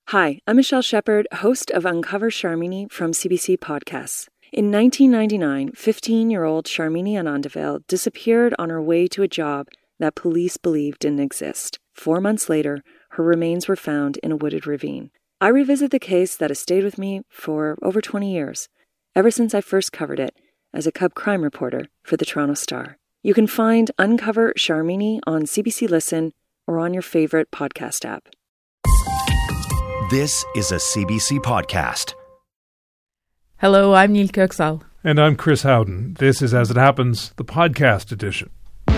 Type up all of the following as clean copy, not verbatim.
Hi, I'm Michelle Shepard, host of Uncover Sharmini from CBC Podcasts. In 1999, 15-year-old Sharmini Anandavale disappeared on her way to a job that police believed didn't exist. 4 months later, her remains were found in a wooded ravine. I revisit the case that has stayed with me for over 20 years, ever since I first covered it as a cub crime reporter for the Toronto Star. You can find Uncover Sharmini on CBC Listen or on your favorite podcast app. This is a CBC podcast. Hello, I'm Neil Kirksall. And I'm Chris Howden. This is As It Happens, the podcast edition.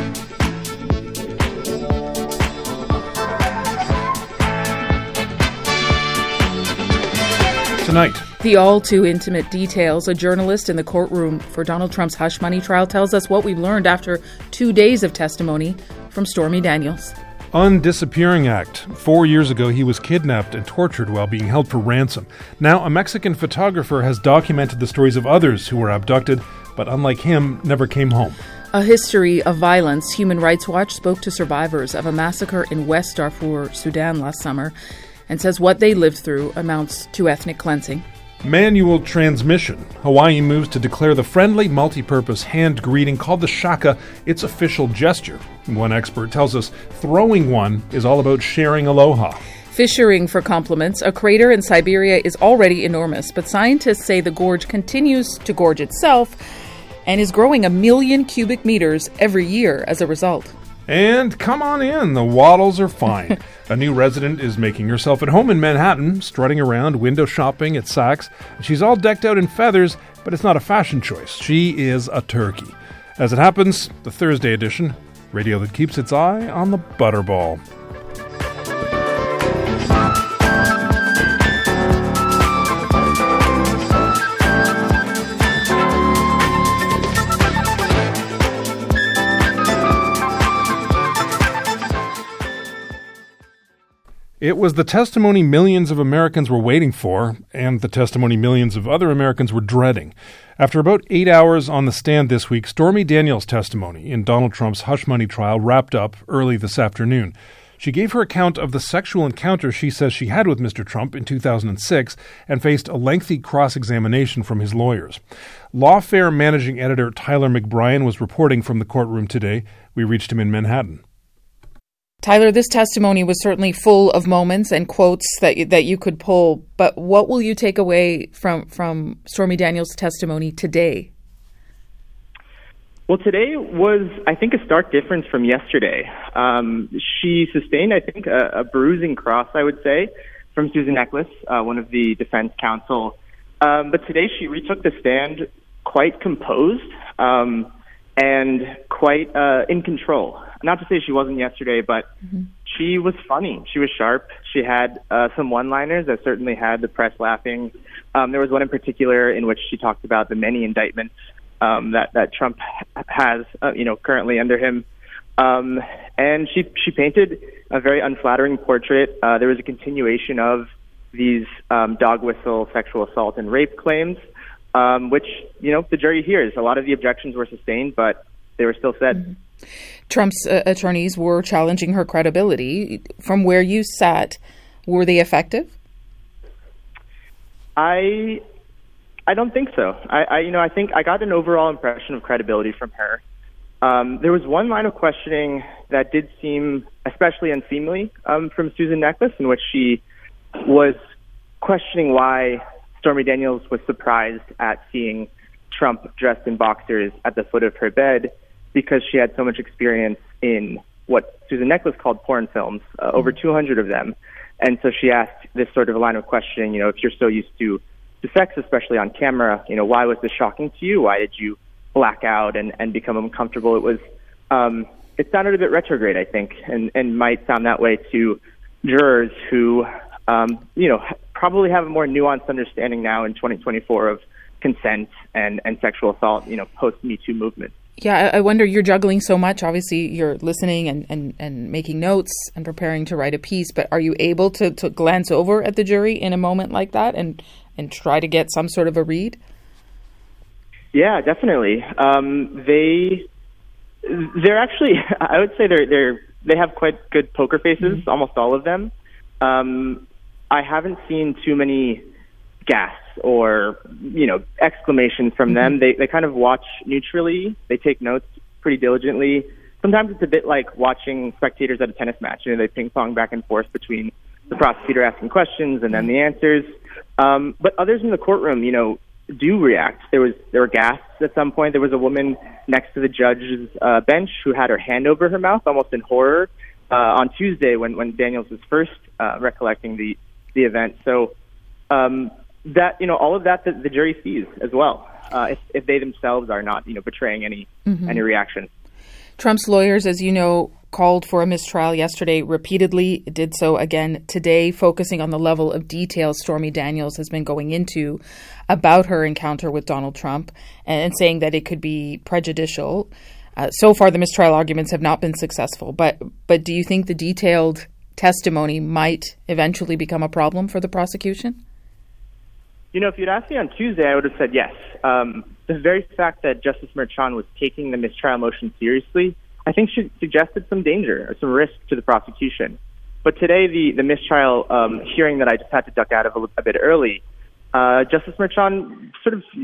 Tonight, The all too intimate details. A journalist in the courtroom for Donald Trump's hush money trial tells us what we've learned after 2 days of testimony from Stormy Daniels. Undisappearing Act. 4 years ago, he was kidnapped and tortured while being held for ransom. Now, a Mexican photographer has documented the stories of others who were abducted, but unlike him, never came home. A history of violence. Human Rights Watch spoke to survivors of a massacre in West Darfur, Sudan last summer, and says what they lived through amounts to ethnic cleansing. Manual transmission. Hawaii moves to declare the friendly, multi-purpose hand greeting called the shaka its official gesture. One expert tells us throwing one is all about sharing aloha. Fishing for compliments. A crater in Siberia is already enormous, but scientists say the gorge continues to gorge itself and is growing 1 million cubic meters every year as a result. And come on in, the Waddles are fine. A new resident is making herself at home in Manhattan, strutting around, window shopping at Saks. She's all decked out in feathers, but it's not a fashion choice. She is a turkey. As It Happens, the Thursday edition, radio that keeps its eye on the butterball. It was the testimony millions of Americans were waiting for, and the testimony millions of other Americans were dreading. After about 8 hours on the stand this week, Stormy Daniels' testimony in Donald Trump's hush money trial wrapped up early this afternoon. She gave her account of the sexual encounter she says she had with Mr. Trump in 2006 and faced a lengthy cross-examination from his lawyers. Lawfare managing editor Tyler McBrien was reporting from the courtroom today. We reached him in Manhattan. Tyler, this testimony was certainly full of moments and quotes that you could pull, but what will you take away from Stormy Daniels' testimony today? Well, today was, I think, a stark difference from yesterday. She sustained, I think, a bruising cross, I would say, from Susan Necheles, one of the defense counsel. But today she retook the stand quite composed and quite in control. Not to say she wasn't yesterday, but she was funny. She was sharp. She had some one-liners that certainly had the press laughing. There was one in particular in which she talked about the many indictments that Trump has, currently under him. And she painted a very unflattering portrait. There was a continuation of these dog whistle sexual assault and rape claims, which, the jury hears. A lot of the objections were sustained, but they were still said. Trump's attorneys were challenging her credibility. From where you sat, were they effective? I don't think so. I think I got an overall impression of credibility from her. There was one line of questioning that did seem especially unseemly from Susan Necheles, in which she was questioning why Stormy Daniels was surprised at seeing Trump dressed in boxers at the foot of her bed, because she had so much experience in what Susan Necheles called porn films, over 200 of them. And so she asked this sort of a line of questioning, if you're so used to sex, especially on camera, why was this shocking to you? Why did you black out and become uncomfortable? It was, it sounded a bit retrograde, I think, and might sound that way to jurors who, probably have a more nuanced understanding now in 2024 of consent and sexual assault, post Me Too movement. Yeah, I wonder, you're juggling so much. Obviously, you're listening and making notes and preparing to write a piece, but are you able to glance over at the jury in a moment like that and try to get some sort of a read? Yeah, definitely. They're actually, I would say they have quite good poker faces, almost all of them. I haven't seen too many gasps or, exclamations from them. They kind of watch neutrally. They take notes pretty diligently. Sometimes it's a bit like watching spectators at a tennis match. They ping pong back and forth between the prosecutor asking questions and then the answers. But others in the courtroom, do react. There were gasps at some point. There was a woman next to the judge's bench who had her hand over her mouth, almost in horror, on Tuesday when Daniels was first recollecting the event. So that all of that the jury sees as well, if they themselves are not betraying any reaction. Trump's lawyers, as you know, called for a mistrial yesterday, repeatedly did so again today, focusing on the level of detail Stormy Daniels has been going into about her encounter with Donald Trump and saying that it could be prejudicial. So far, the mistrial arguments have not been successful. But do you think the detailed testimony might eventually become a problem for the prosecution? If you'd asked me on Tuesday, I would have said yes. The very fact that Justice Merchan was taking the mistrial motion seriously, I think suggested some danger or some risk to the prosecution. But today, the mistrial hearing that I just had to duck out of a bit early, Justice Merchan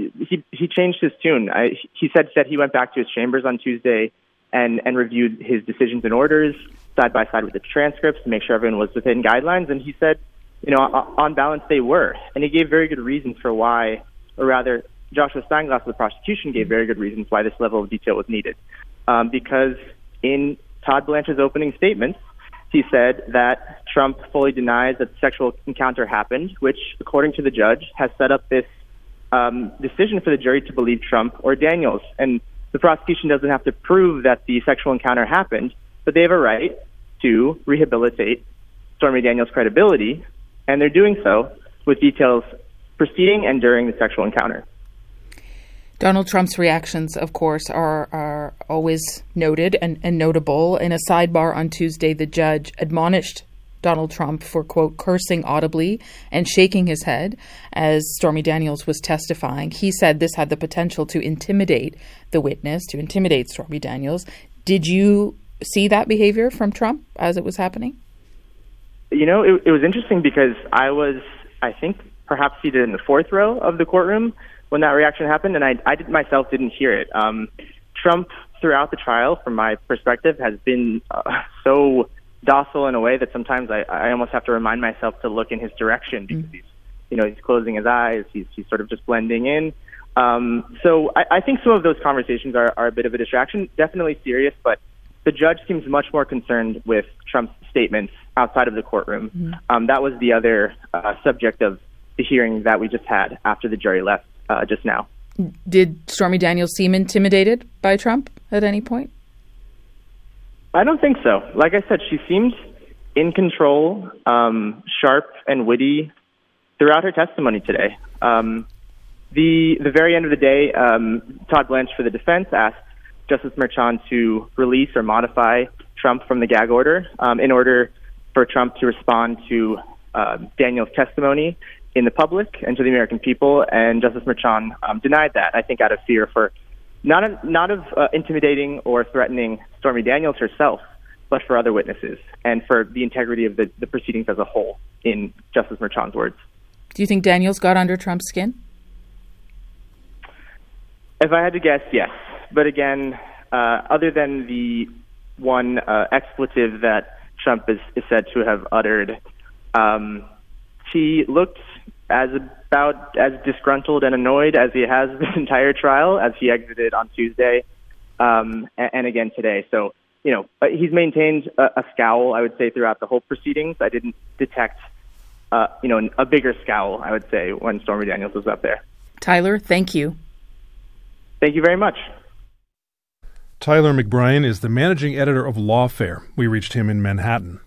he changed his tune. He said he went back to his chambers on Tuesday and reviewed his decisions and orders side by side with the transcripts to make sure everyone was within guidelines. And he said, on balance, they were. And he gave very good reasons for why, or rather, Joshua Steinglass of the prosecution gave very good reasons why this level of detail was needed. Because in Todd Blanche's opening statements, he said that Trump fully denies that the sexual encounter happened, which, according to the judge, has set up this decision for the jury to believe Trump or Daniels. And the prosecution doesn't have to prove that the sexual encounter happened, but they have a right to rehabilitate Stormy Daniels' credibility, and they're doing so with details preceding and during the sexual encounter. Donald Trump's reactions, of course, are always noted and notable. In a sidebar on Tuesday, the judge admonished Donald Trump for, quote, cursing audibly and shaking his head as Stormy Daniels was testifying. He said this had the potential to intimidate the witness, to intimidate Stormy Daniels. Did you see that behavior from Trump as it was happening? It was interesting because I was, I think, perhaps seated in the fourth row of the courtroom when that reaction happened, and I myself didn't hear it. Trump, throughout the trial, from my perspective, has been so docile in a way that sometimes I almost have to remind myself to look in his direction because he's closing his eyes, he's sort of just blending in. So I think some of those conversations are a bit of a distraction, definitely serious, but the judge seems much more concerned with Trump's statements outside of the courtroom. That was the other subject of the hearing that we just had after the jury left just now. Did Stormy Daniels seem intimidated by Trump at any point? I don't think so. Like I said, she seemed in control, sharp and witty throughout her testimony today. The very end of the day, Todd Blanche for the defense asked Justice Merchan to release or modify Trump from the gag order in order for Trump to respond to Daniels' testimony in the public and to the American people, and Justice Merchan denied that, I think out of fear for not of intimidating or threatening Stormy Daniels herself, but for other witnesses and for the integrity of the proceedings as a whole, in Justice Merchan's words. Do you think Daniels got under Trump's skin? If I had to guess, yes. But again, other than the one expletive that Trump is said to have uttered, he looked about as disgruntled and annoyed as he has this entire trial as he exited on Tuesday and again today. So, he's maintained a scowl, I would say, throughout the whole proceedings. I didn't detect, a bigger scowl, I would say, when Stormy Daniels was up there. Tyler, thank you. Thank you very much. Tyler McBrien is the managing editor of Lawfare. We reached him in Manhattan.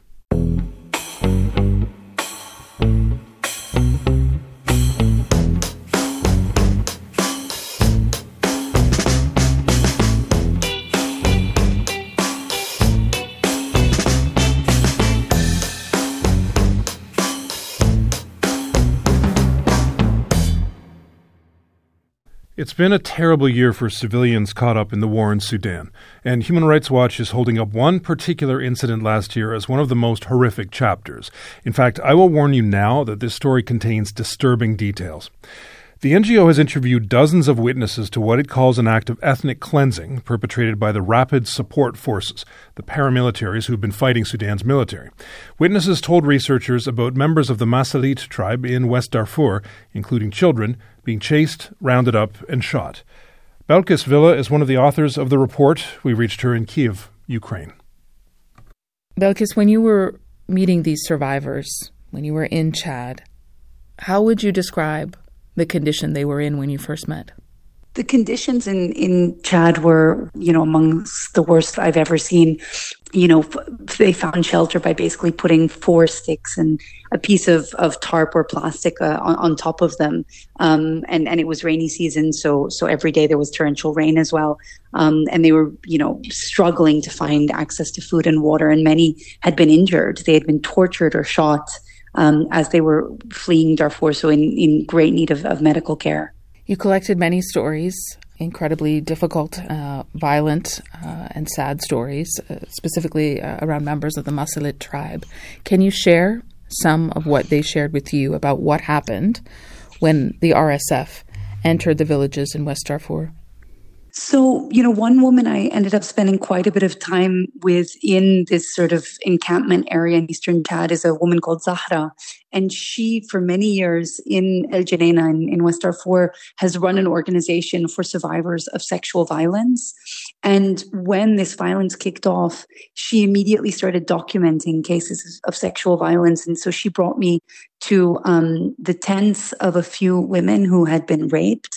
It's been a terrible year for civilians caught up in the war in Sudan, and Human Rights Watch is holding up one particular incident last year as one of the most horrific chapters. In fact, I will warn you now that this story contains disturbing details. The NGO has interviewed dozens of witnesses to what it calls an act of ethnic cleansing perpetrated by the Rapid Support Forces, the paramilitaries who've been fighting Sudan's military. Witnesses told researchers about members of the Masalit tribe in West Darfur, including children, being chased, rounded up, and shot. Belkis Villa is one of the authors of the report. We reached her in Kiev, Ukraine. Belkis, when you were meeting these survivors, when you were in Chad, how would you describe the condition they were in when you first met? The conditions in Chad were, amongst the worst I've ever seen. They found shelter by basically putting 4 sticks and a piece of tarp or plastic on top of them. And it was rainy season, so every day there was torrential rain as well. And they were, struggling to find access to food and water. And many had been injured. They had been tortured or shot as they were fleeing Darfur, so in great need of medical care. You collected many stories, incredibly difficult, violent, and sad stories, specifically around members of the Masalit tribe. Can you share some of what they shared with you about what happened when the RSF entered the villages in West Darfur? So, one woman I ended up spending quite a bit of time with in this sort of encampment area in eastern Chad is a woman called Zahra. And she, for many years in El Geneina in West Darfur, has run an organization for survivors of sexual violence. And when this violence kicked off, she immediately started documenting cases of sexual violence. And so she brought me to the tents of a few women who had been raped.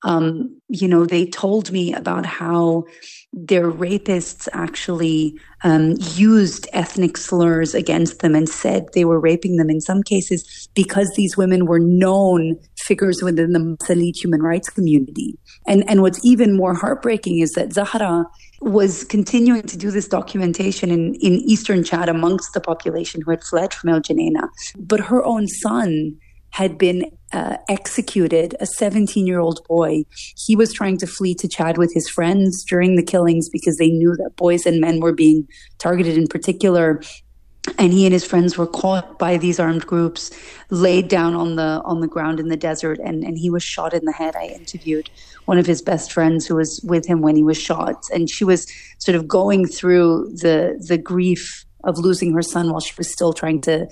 They told me about how their rapists actually used ethnic slurs against them and said they were raping them in some cases because these women were known figures within the Masalit human rights community. And what's even more heartbreaking is that Zahra was continuing to do this documentation in eastern Chad amongst the population who had fled from El Geneina. But her own son had been executed, a 17-year-old boy. He was trying to flee to Chad with his friends during the killings because they knew that boys and men were being targeted in particular. And he and his friends were caught by these armed groups, laid down on the ground in the desert, and he was shot in the head. I interviewed one of his best friends who was with him when he was shot, and she was sort of going through the grief of losing her son while she was still trying to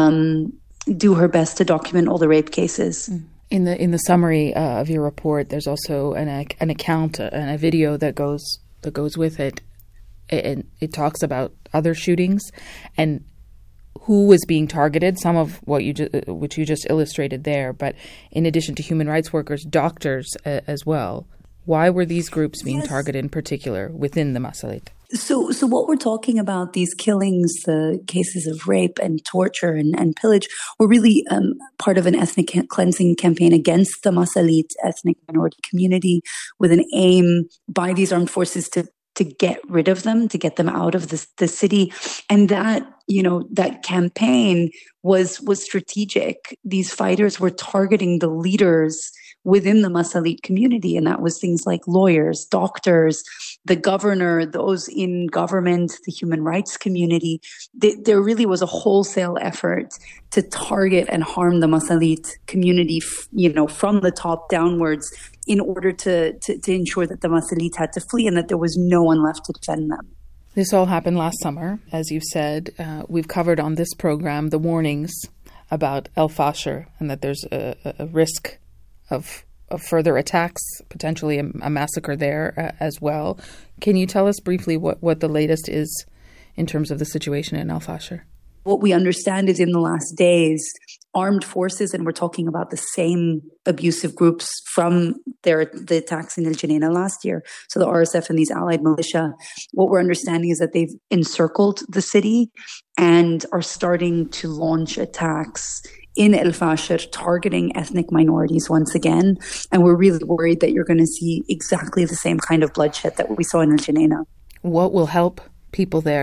do her best to document all the rape cases. In the summary of your report, there's also an account and a video that goes with it, and it talks about other shootings and who was being targeted. Some of which you just illustrated there, but in addition to human rights workers, doctors as well. Why were these groups being targeted in particular within the Masalit? So what we're talking about, these killings, the cases of rape and torture and pillage, were really part of an ethnic cleansing campaign against the Masalit ethnic minority community with an aim by these armed forces to get rid of them, to get them out of the city. And that, that campaign was strategic. These fighters were targeting the leaders within the Masalit community. And that was things like lawyers, doctors, the governor, those in government, the human rights community. There really was a wholesale effort to target and harm the Masalit community, from the top downwards in order to ensure that the Masalit had to flee and that there was no one left to defend them. This all happened last summer, as you said. We've covered on this program the warnings about El Fasher and that there's a risk of further attacks, potentially a massacre there as well. Can you tell us briefly what the latest is in terms of the situation in El Fasher? What we understand is in the last days, armed forces, and we're talking about the same abusive groups from the attacks in El Geneina last year, so the RSF and these allied militia, what we're understanding is that they've encircled the city and are starting to launch attacks in El Fasher, targeting ethnic minorities once again. And we're really worried that you're going to see exactly the same kind of bloodshed that we saw in El Geneina. What will help people there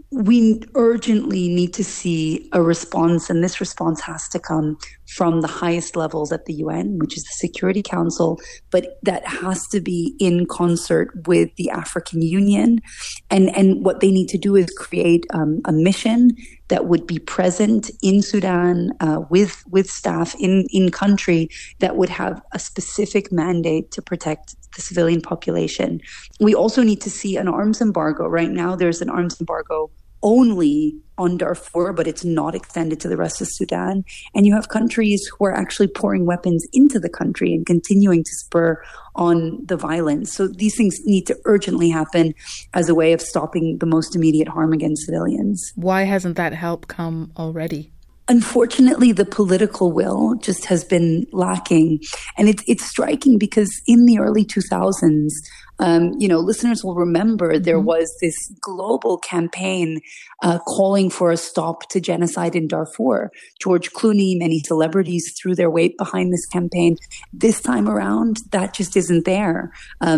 we urgently need to see a response, and this response has to come from the highest levels at the UN, which is the Security Council, but that has to be in concert with the African Union. And what they need to do is create a mission that would be present in Sudan with staff in country that would have a specific mandate to protect the civilian population. We also need to see an arms embargo. Right now, there's an arms embargo only on Darfur, but it's not extended to the rest of Sudan. And you have countries who are actually pouring weapons into the country and continuing to spur on the violence. So these things need to urgently happen as a way of stopping the most immediate harm against civilians. Why hasn't that help come already? Unfortunately, the political will just has been lacking. And it's striking because in the early 2000s, listeners will remember there was this global campaign calling for a stop to genocide in Darfur. George Clooney, many celebrities threw their weight behind this campaign. This time around, that just isn't there.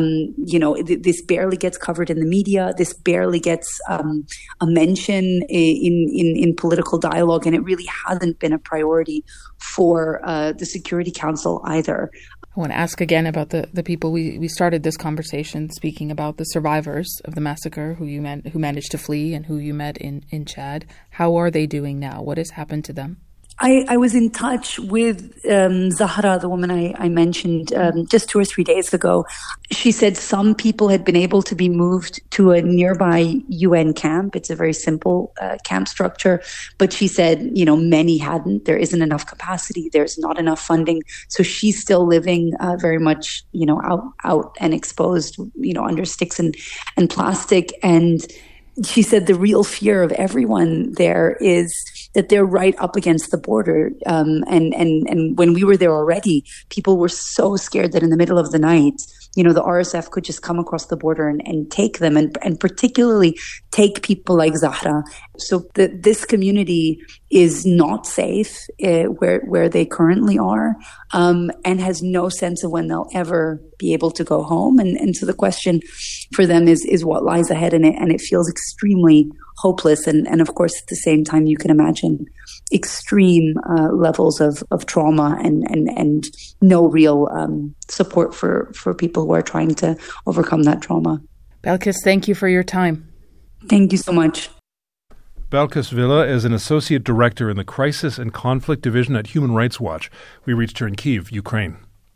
This barely gets covered in the media. This barely gets a mention in political dialogue, and it really hasn't been a priority for the Security Council either. I want to ask again about the people we started this conversation speaking about, the survivors of the massacre who managed to flee and who you met in Chad. How are they doing now? What has happened to them? I was in touch with Zahra, the woman I mentioned, just 2 or 3 days ago. She said some people had been able to be moved to a nearby UN camp. It's a very simple camp structure. But she said, many hadn't. There isn't enough capacity. There's not enough funding. So she's still living very much, out and exposed, under sticks and plastic. And she said the real fear of everyone there is that they're right up against the border. And when we were there already, people were so scared that in the middle of the night, the RSF could just come across the border and take them, and particularly take people like Zahra. So this community is not safe where they currently are, and has no sense of when they'll ever be able to go home. And so the question for them is what lies ahead in it, and it feels extremely hopeless. And of course, at the same time, you can imagine extreme levels of trauma and no real support for people who are trying to overcome that trauma. Belkis, thank you for your time. Thank you so much. Belkis Villa is an associate director in the Crisis and Conflict Division at Human Rights Watch. We reached her in Kyiv, Ukraine.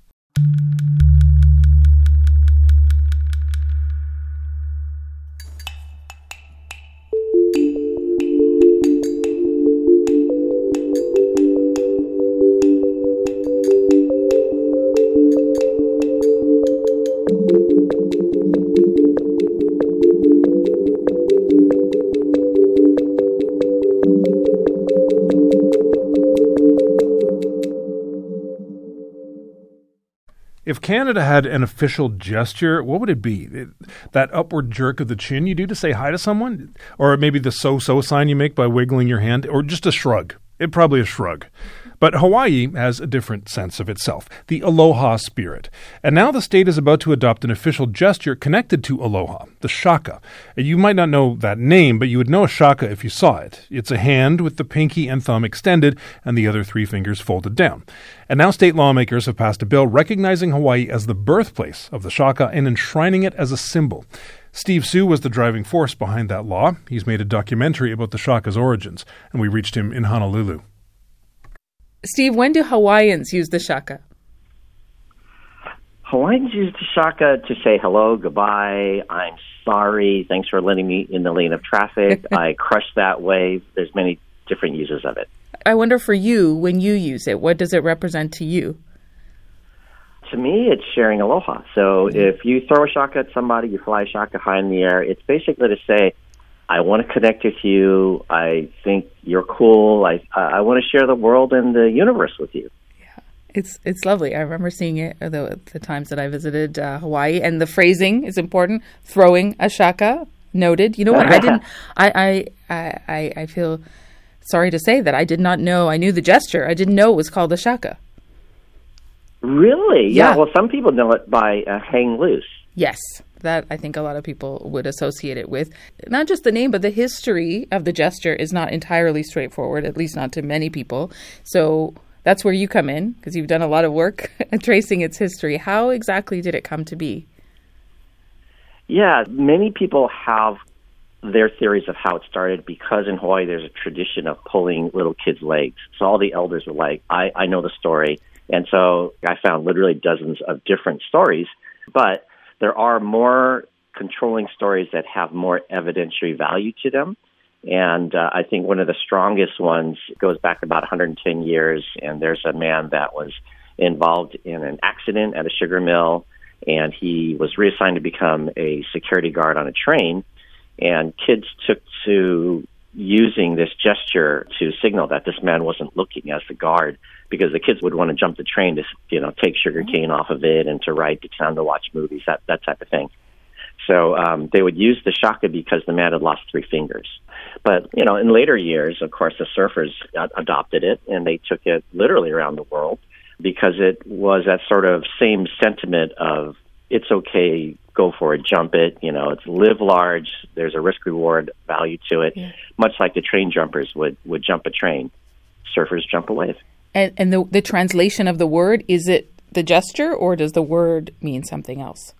If Canada had an official gesture, what would it be? That upward jerk of the chin you do to say hi to someone? Or maybe the so-so sign you make by wiggling your hand? Or just a shrug? It'd probably a shrug. But Hawaii has a different sense of itself, the aloha spirit. And now the state is about to adopt an official gesture connected to aloha, the shaka. You might not know that name, but you would know a shaka if you saw it. It's a hand with the pinky and thumb extended and the other 3 fingers folded down. And now state lawmakers have passed a bill recognizing Hawaii as the birthplace of the shaka and enshrining it as a symbol. Steve Sue was the driving force behind that law. He's made a documentary about the shaka's origins, and we reached him in Honolulu. Steve, when do Hawaiians use the shaka? Hawaiians use the shaka to say hello, goodbye, I'm sorry, thanks for letting me in the lane of traffic, I crushed that wave. There's many different uses of it. I wonder for you, when you use it, what does it represent to you? To me, it's sharing aloha. So if you throw a shaka at somebody, you fly a shaka high in the air, it's basically to say, I want to connect with you. I think you're cool. I want to share the world and the universe with you. Yeah, it's lovely. I remember seeing it the times that I visited Hawaii, and the phrasing is important. Throwing a shaka, noted. You know what? I feel sorry to say that I did not know. I knew the gesture. I didn't know it was called a shaka. Really? Yeah. Well, some people know it by hang loose. Yes. that I think a lot of people would associate it with. Not just the name, but the history of the gesture is not entirely straightforward, at least not to many people. So that's where you come in, because you've done a lot of work tracing its history. How exactly did it come to be? Yeah, many people have their theories of how it started because in Hawaii there's a tradition of pulling little kids' legs. So all the elders were like, I know the story. And so I found literally dozens of different stories. But there are more controlling stories that have more evidentiary value to them. And I think one of the strongest ones goes back about 110 years. And there's a man that was involved in an accident at a sugar mill. And he was reassigned to become a security guard on a train. And kids took to using this gesture to signal that this man wasn't looking as the guard, because the kids would want to jump the train to, take sugar cane off of it and to ride to town to watch movies, that type of thing. So they would use the shaka because the man had lost 3 fingers. But, in later years, of course, the surfers adopted it, and they took it literally around the world because it was that sort of same sentiment of it's okay, go for it, jump it, it's live large, there's a risk-reward value to it, much like the train jumpers would jump a train. Surfers jump a wave. And the translation of the word, is it the gesture, or does the word mean something else?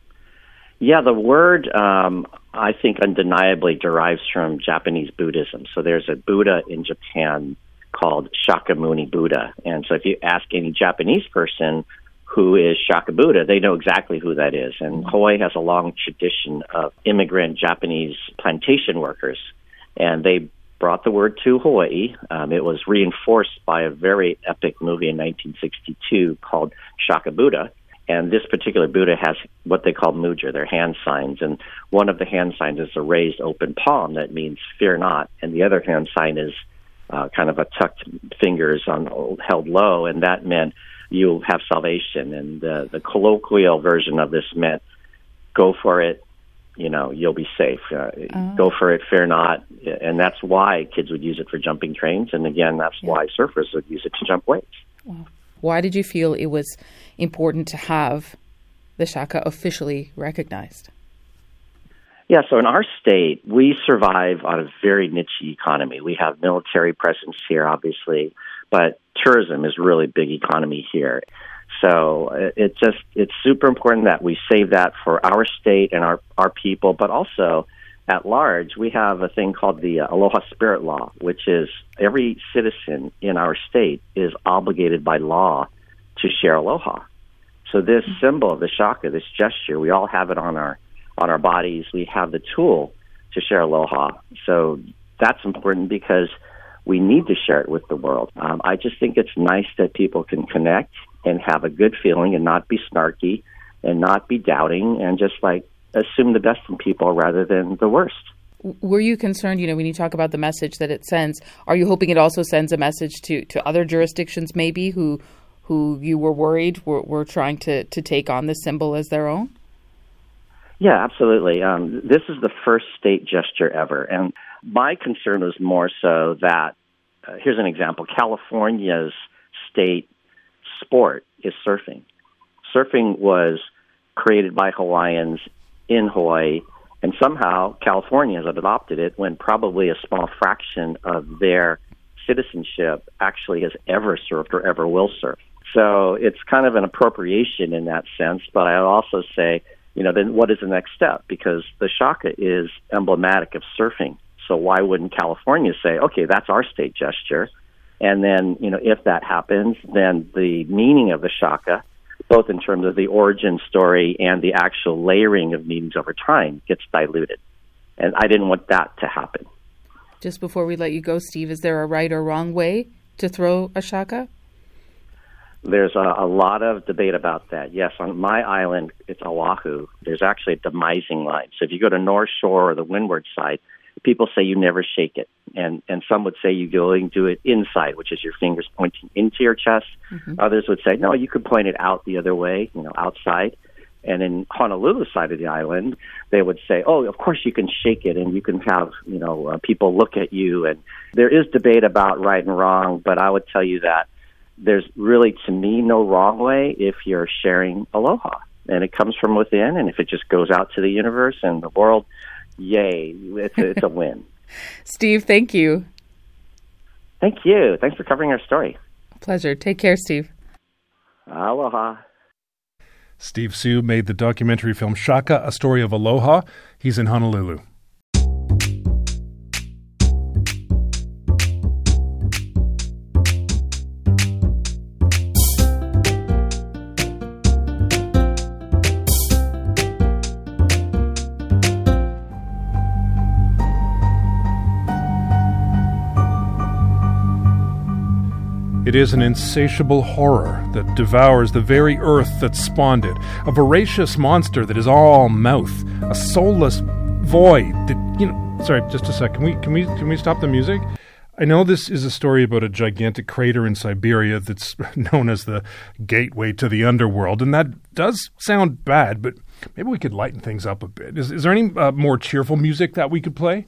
Yeah, the word, I think, undeniably derives from Japanese Buddhism. So there's a Buddha in Japan called Shakyamuni Buddha. And so if you ask any Japanese person who is Shaka Buddha, they know exactly who that is. And Hawaii has a long tradition of immigrant Japanese plantation workers. And they brought the word to Hawaii. It was reinforced by a very epic movie in 1962 called Shaka Buddha. And this particular Buddha has what they call mudra, their hand signs. And one of the hand signs is a raised open palm that means fear not. And the other hand sign is kind of a tucked fingers held low. And that meant you'll have salvation. And the colloquial version of this meant go for it, you'll be safe. Go for it, fear not. And that's why kids would use it for jumping trains. And again, that's why surfers would use it to jump waves. Wow. Why did you feel it was important to have the shaka officially recognized? Yeah, so in our state, we survive on a very niche economy. We have military presence here, obviously, but tourism is really big economy here. So it's super important that we save that for our state and our people, but also at large, we have a thing called the Aloha Spirit Law, which is every citizen in our state is obligated by law to share aloha. So this symbol of the shaka, this gesture, we all have it on our bodies. We have the tool to share aloha. So that's important because we need to share it with the world. I just think it's nice that people can connect and have a good feeling and not be snarky and not be doubting and just assume the best in people rather than the worst. Were you concerned, when you talk about the message that it sends, are you hoping it also sends a message to other jurisdictions maybe who you were worried were trying to take on this symbol as their own? Yeah, absolutely. This is the first state gesture ever. And my concern was more so that, here's an example, California's state sport is surfing. Surfing was created by Hawaiians in Hawaii, and somehow California has adopted it when probably a small fraction of their citizenship actually has ever surfed or ever will surf. So it's kind of an appropriation in that sense, but I would also say, then what is the next step? Because the shaka is emblematic of surfing. So why wouldn't California say, okay, that's our state gesture? And then, if that happens, then the meaning of the shaka, both in terms of the origin story and the actual layering of meanings over time, gets diluted. And I didn't want that to happen. Just before we let you go, Steve, is there a right or wrong way to throw a shaka? There's a lot of debate about that. Yes, on my island, it's Oahu. There's actually a demising line. So if you go to North Shore or the windward side, people say you never shake it. And some would say you go and do it inside, which is your fingers pointing into your chest. Mm-hmm. Others would say, no, you could point it out the other way, outside. And in Honolulu side of the island, they would say, oh, of course you can shake it and you can have, people look at you. And there is debate about right and wrong, but I would tell you that there's really, to me, no wrong way if you're sharing aloha. and it comes from within. And if it just goes out to the universe and the world, yay, it's a win. Steve, thank you. Thank you. Thanks for covering our story. Pleasure. Take care, Steve. Aloha. Steve Sue made the documentary film Shaka, A Story of Aloha. He's in Honolulu. It is an insatiable horror that devours the very earth that spawned it, a voracious monster that is all mouth, a soulless void that, sorry, just a sec. Can we stop the music? I know this is a story about a gigantic crater in Siberia that's known as the gateway to the underworld, and that does sound bad, but maybe we could lighten things up a bit. Is there any more cheerful music that we could play?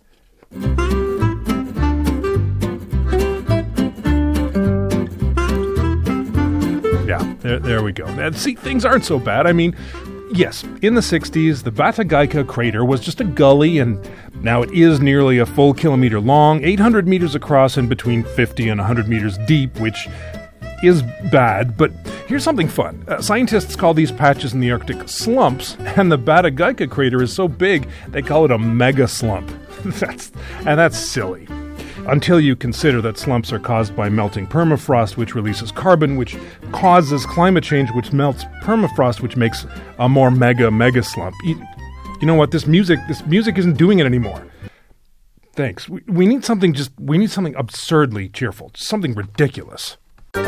There we go. And see, things aren't so bad. I mean, yes, in the 60s, the Batagaika crater was just a gully, and now it is nearly a full kilometer long, 800 meters across, and between 50 and 100 meters deep, which is bad. But here's something fun. Scientists call these patches in the Arctic slumps, and the Batagaika crater is so big, they call it a mega slump. That's silly. Until you consider that slumps are caused by melting permafrost, which releases carbon, which causes climate change, which melts permafrost, which makes a more mega slump. You know what? This music isn't doing it anymore. Thanks. We need something absurdly cheerful, something ridiculous.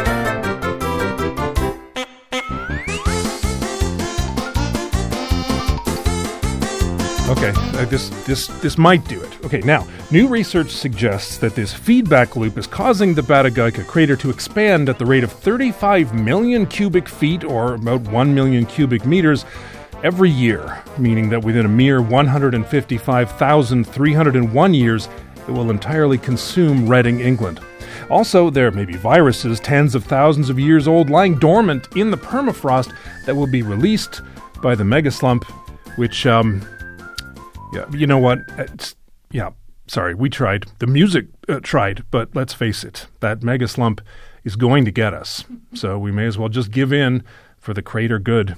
Okay, this might do it. Okay, now, new research suggests that this feedback loop is causing the Batagaika crater to expand at the rate of 35 million cubic feet, or about 1 million cubic meters, every year, meaning that within a mere 155,301 years, it will entirely consume Reading, England. Also, there may be viruses tens of thousands of years old lying dormant in the permafrost that will be released by the megaslump, which, yeah, you know what? Sorry, we tried. The music tried, but let's face it, that mega slump is going to get us. So we may as well just give in for the crater good.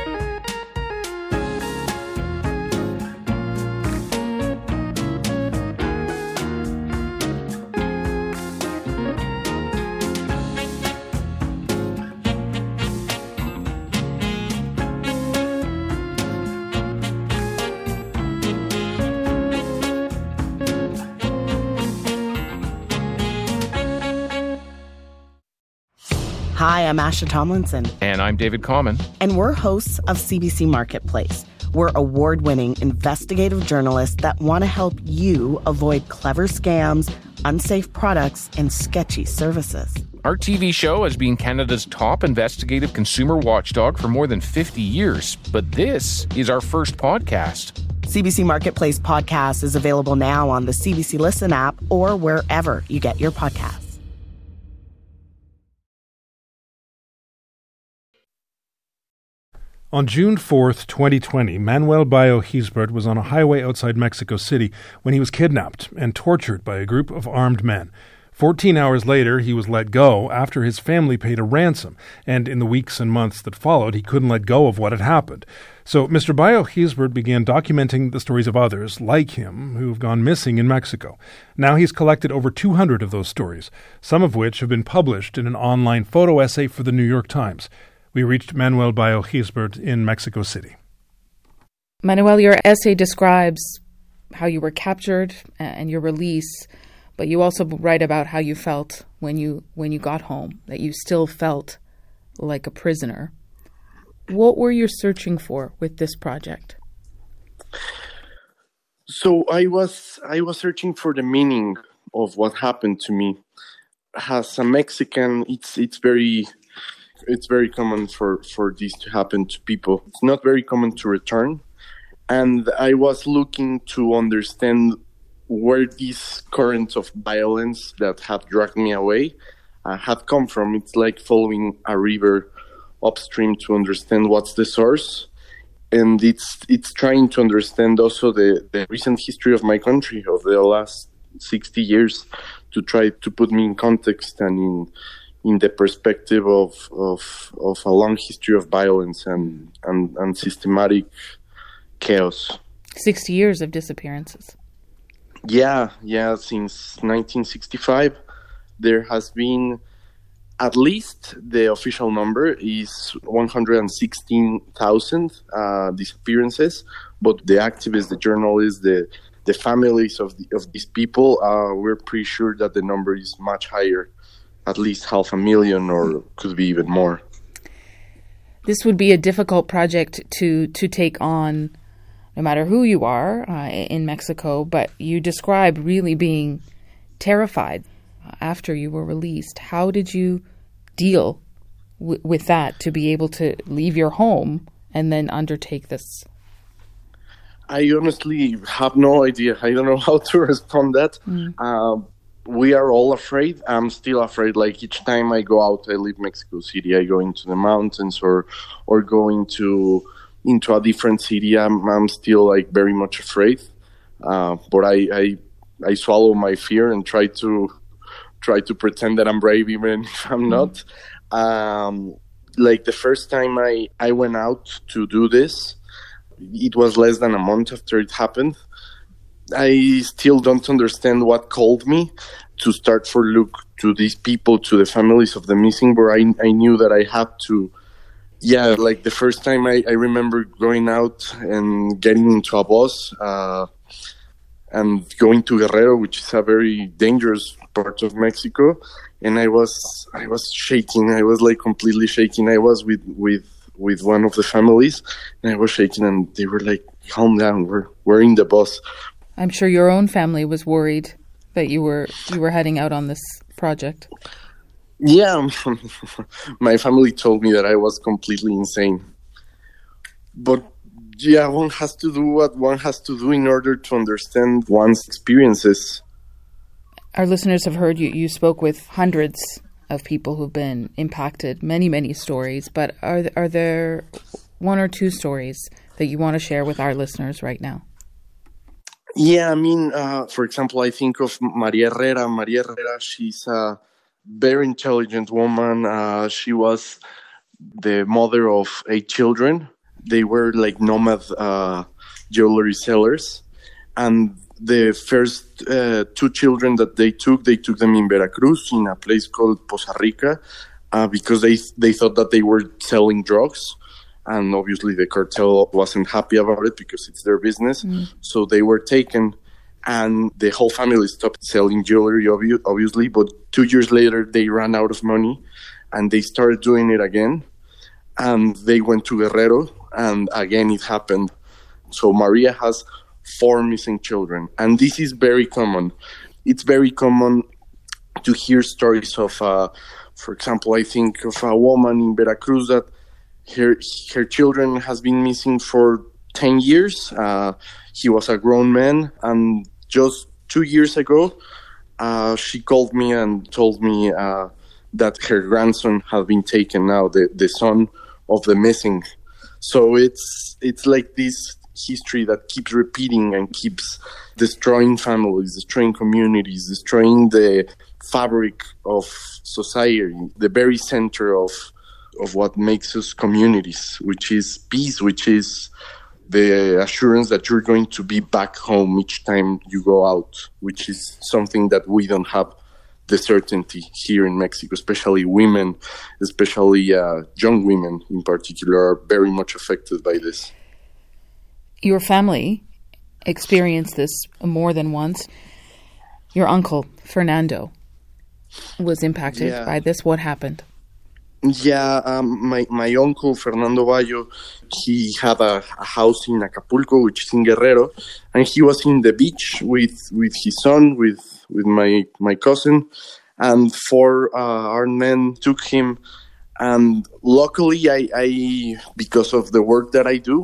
Hi, I'm Asha Tomlinson. And I'm David Common. And we're hosts of CBC Marketplace. We're award-winning investigative journalists that want to help you avoid clever scams, unsafe products, and sketchy services. Our TV show has been Canada's top investigative consumer watchdog for more than 50 years, but this is our first podcast. CBC Marketplace podcast is available now on the CBC Listen app or wherever you get your podcasts. On June 4th, 2020, Manuel Bayo Gisbert was on a highway outside Mexico City when he was kidnapped and tortured by a group of armed men. 14 hours later, he was let go after his family paid a ransom, and in the weeks and months that followed, he couldn't let go of what had happened. So Mr. Bayo Gisbert began documenting the stories of others like him who've gone missing in Mexico. Now he's collected over 200 of those stories, some of which have been published in an online photo essay for the New York Times. We reached Manuel Bayo Gisbert in Mexico City. Manuel, your essay describes how you were captured and your release, but you also write about how you felt when you got home, that you still felt like a prisoner. What were you searching for with this project? So I was searching for the meaning of what happened to me. As a Mexican, it's very common for this to happen to people. It's not very common to return. And I was looking to understand where these currents of violence that have dragged me away have come from. It's like following a river upstream to understand what's the source. and it's trying to understand also the recent history of my country of the last 60 years to try to put me in context and in the perspective of a long history of violence and systematic chaos. 60 years of disappearances. Yeah, since 1965, there has been, at least the official number is 116,000 disappearances, but the activists, the journalists, the families of these people, we're pretty sure that the number is much higher, at least 500,000 or could be even more. This would be a difficult project to take on, no matter who you are in Mexico, but you describe really being terrified after you were released. How did you deal with that, to be able to leave your home and then undertake this? I honestly have no idea. I don't know how to respond to that. We are all afraid. I'm still afraid. Like each time I go out, I leave Mexico City, I go into the mountains or go into a different city. I'm still like very much afraid. But I swallow my fear and try to pretend that I'm brave even if I'm not. Like the first time I went out to do this, it was less than a month after it happened. I still don't understand what called me to start for look to these people, to the families of the missing, but I knew that I had to. Yeah, like the first time I remember going out and getting into a bus and going to Guerrero, which is a very dangerous part of Mexico, and I was shaking. I was like completely shaking. I was with one of the families, and I was shaking, and they were like, "Calm down, we're in the bus." I'm sure your own family was worried that you were heading out on this project. Yeah, my family told me that I was completely insane. But yeah, one has to do what one has to do in order to understand one's experiences. Our listeners have heard you spoke with hundreds of people who've been impacted, many stories, but are there one or two stories that you want to share with our listeners right now? Yeah, I mean, for example, I think of Maria Herrera. Maria Herrera, she's a very intelligent woman. She was the mother of 8 children. They were like nomad jewelry sellers. And the first 2 children that they took them in Veracruz, in a place called Poza Rica, because they thought that they were selling drugs. And obviously the cartel wasn't happy about it because it's their business. So they were taken, and the whole family stopped selling jewelry, obviously. But 2 years later, they ran out of money, and they started doing it again. And they went to Guerrero, and again it happened. So Maria has 4 missing children. And this is very common. It's very common to hear stories of, for example, I think of a woman in Veracruz that her children has been missing for 10 years. He was a grown man, and just 2 years ago, she called me and told me that her grandson had been taken now, the son of the missing. So it's like this history that keeps repeating and keeps destroying families, destroying communities, destroying the fabric of society, the very center of what makes us communities, which is peace, which is the assurance that you're going to be back home each time you go out, which is something that we don't have the certainty here in Mexico, especially women, especially young women in particular, are very much affected by this. Your family experienced this more than once. Your uncle, Fernando, was impacted by this. What happened? Yeah, my uncle, Fernando Bayo, he had a house in Acapulco, which is in Guerrero, and he was in the beach with his son, with my cousin, and 4 armed men took him. And luckily, I because of the work that I do,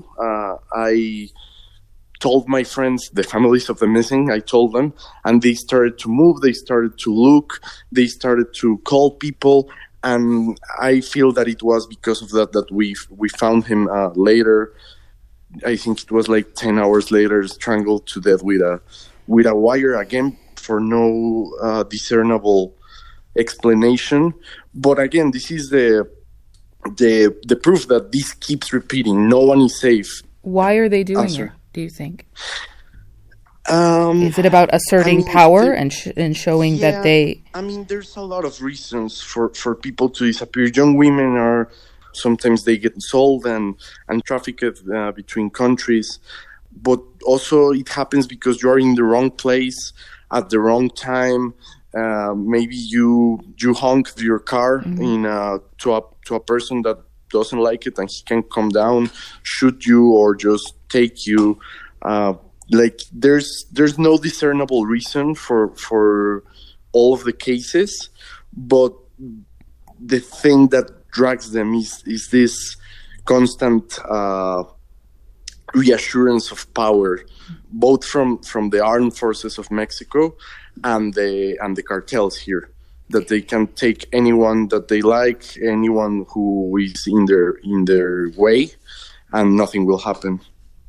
I told my friends, the families of the missing, I told them, and they started to move, they started to look, they started to call people. And I feel that it was because of that we found him later. I think it was like 10 hours later, strangled to death with a wire, again, for no discernible explanation. But again, this is the proof that this keeps repeating. No one is safe. Why are they doing it, do you think? Is it about asserting power and showing that they... I mean, there's a lot of reasons for people to disappear. Young women are... Sometimes they get sold and trafficked between countries. But also it happens because you are in the wrong place at the wrong time. Maybe you honk your car to a person that doesn't like it, and he can come down, shoot you, or just take you. Like there's no discernible reason for all of the cases, but the thing that drags them is this constant reassurance of power, both from the armed forces of Mexico and the cartels here, that they can take anyone that they like, anyone who is in their way, and nothing will happen.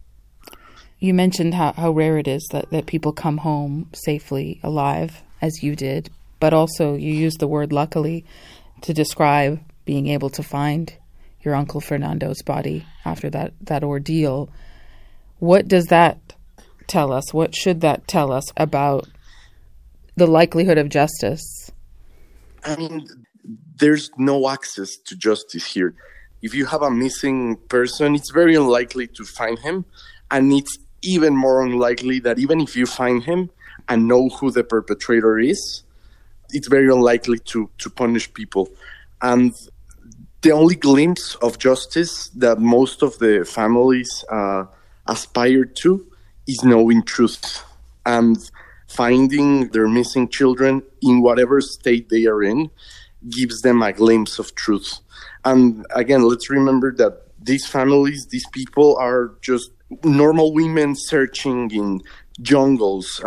You mentioned how rare it is that people come home safely alive, as you did, but also you used the word luckily to describe being able to find your Uncle Fernando's body after that ordeal. What does that tell us? What should that tell us about the likelihood of justice? I mean, there's no access to justice here. If you have a missing person, it's very unlikely to find him. And it's even more unlikely that even if you find him and know who the perpetrator is, it's very unlikely to punish people. And the only glimpse of justice that most of the families aspire to is knowing truth and finding their missing children in whatever state they are in gives them a glimpse of truth. And again, let's remember that these families, these people are just normal women searching in jungles,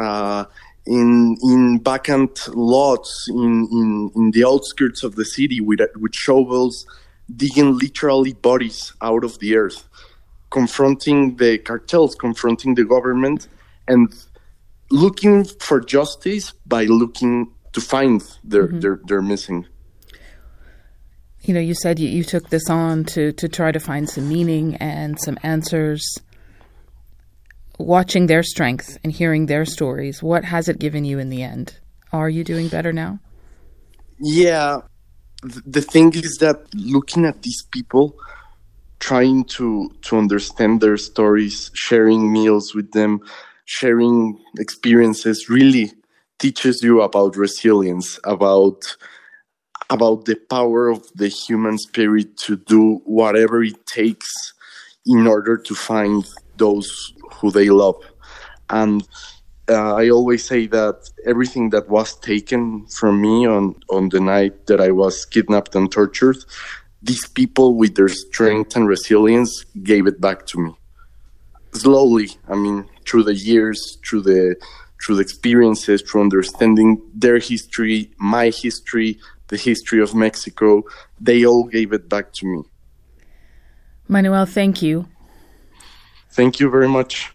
in vacant lots, in the outskirts of the city with shovels, digging literally bodies out of the earth, confronting the cartels, confronting the government, and looking for justice by looking to find their missing. You know, you said you took this on to try to find some meaning and some answers. Watching their strength and hearing their stories, what has it given you in the end? Are you doing better now? Yeah. The thing is that looking at these people, trying to understand their stories, sharing meals with them, sharing experiences really teaches you about resilience, about the power of the human spirit to do whatever it takes in order to find those who they love. And I always say that everything that was taken from me on the night that I was kidnapped and tortured, these people with their strength and resilience gave it back to me. Slowly, I mean, through the years, through the experiences, through understanding their history, my history, the history of Mexico, they all gave it back to me. Manuel, thank you. Thank you very much.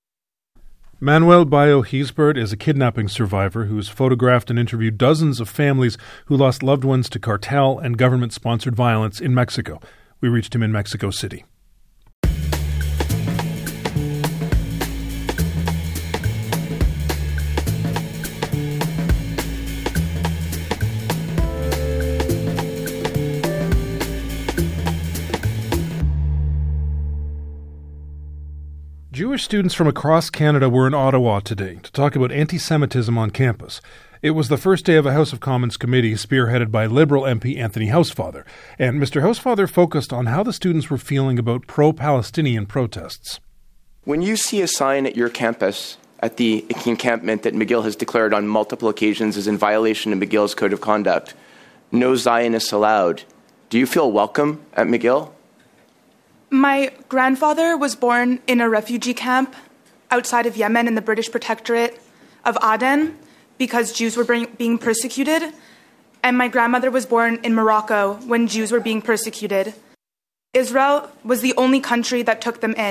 Manuel Bayo Gisbert is a kidnapping survivor who has photographed and interviewed dozens of families who lost loved ones to cartel and government-sponsored violence in Mexico. We reached him in Mexico City. Jewish students from across Canada were in Ottawa today to talk about anti-Semitism on campus. It was the first day of a House of Commons committee spearheaded by Liberal MP Anthony Housefather, and Mr. Housefather focused on how the students were feeling about pro-Palestinian protests. When you see a sign at your campus at the encampment that McGill has declared on multiple occasions is in violation of McGill's Code of Conduct, no Zionists allowed, do you feel welcome at McGill? My grandfather was born in a refugee camp outside of Yemen in the British Protectorate of Aden because Jews were being persecuted, and my grandmother was born in Morocco when Jews were being persecuted. Israel was the only country that took them in,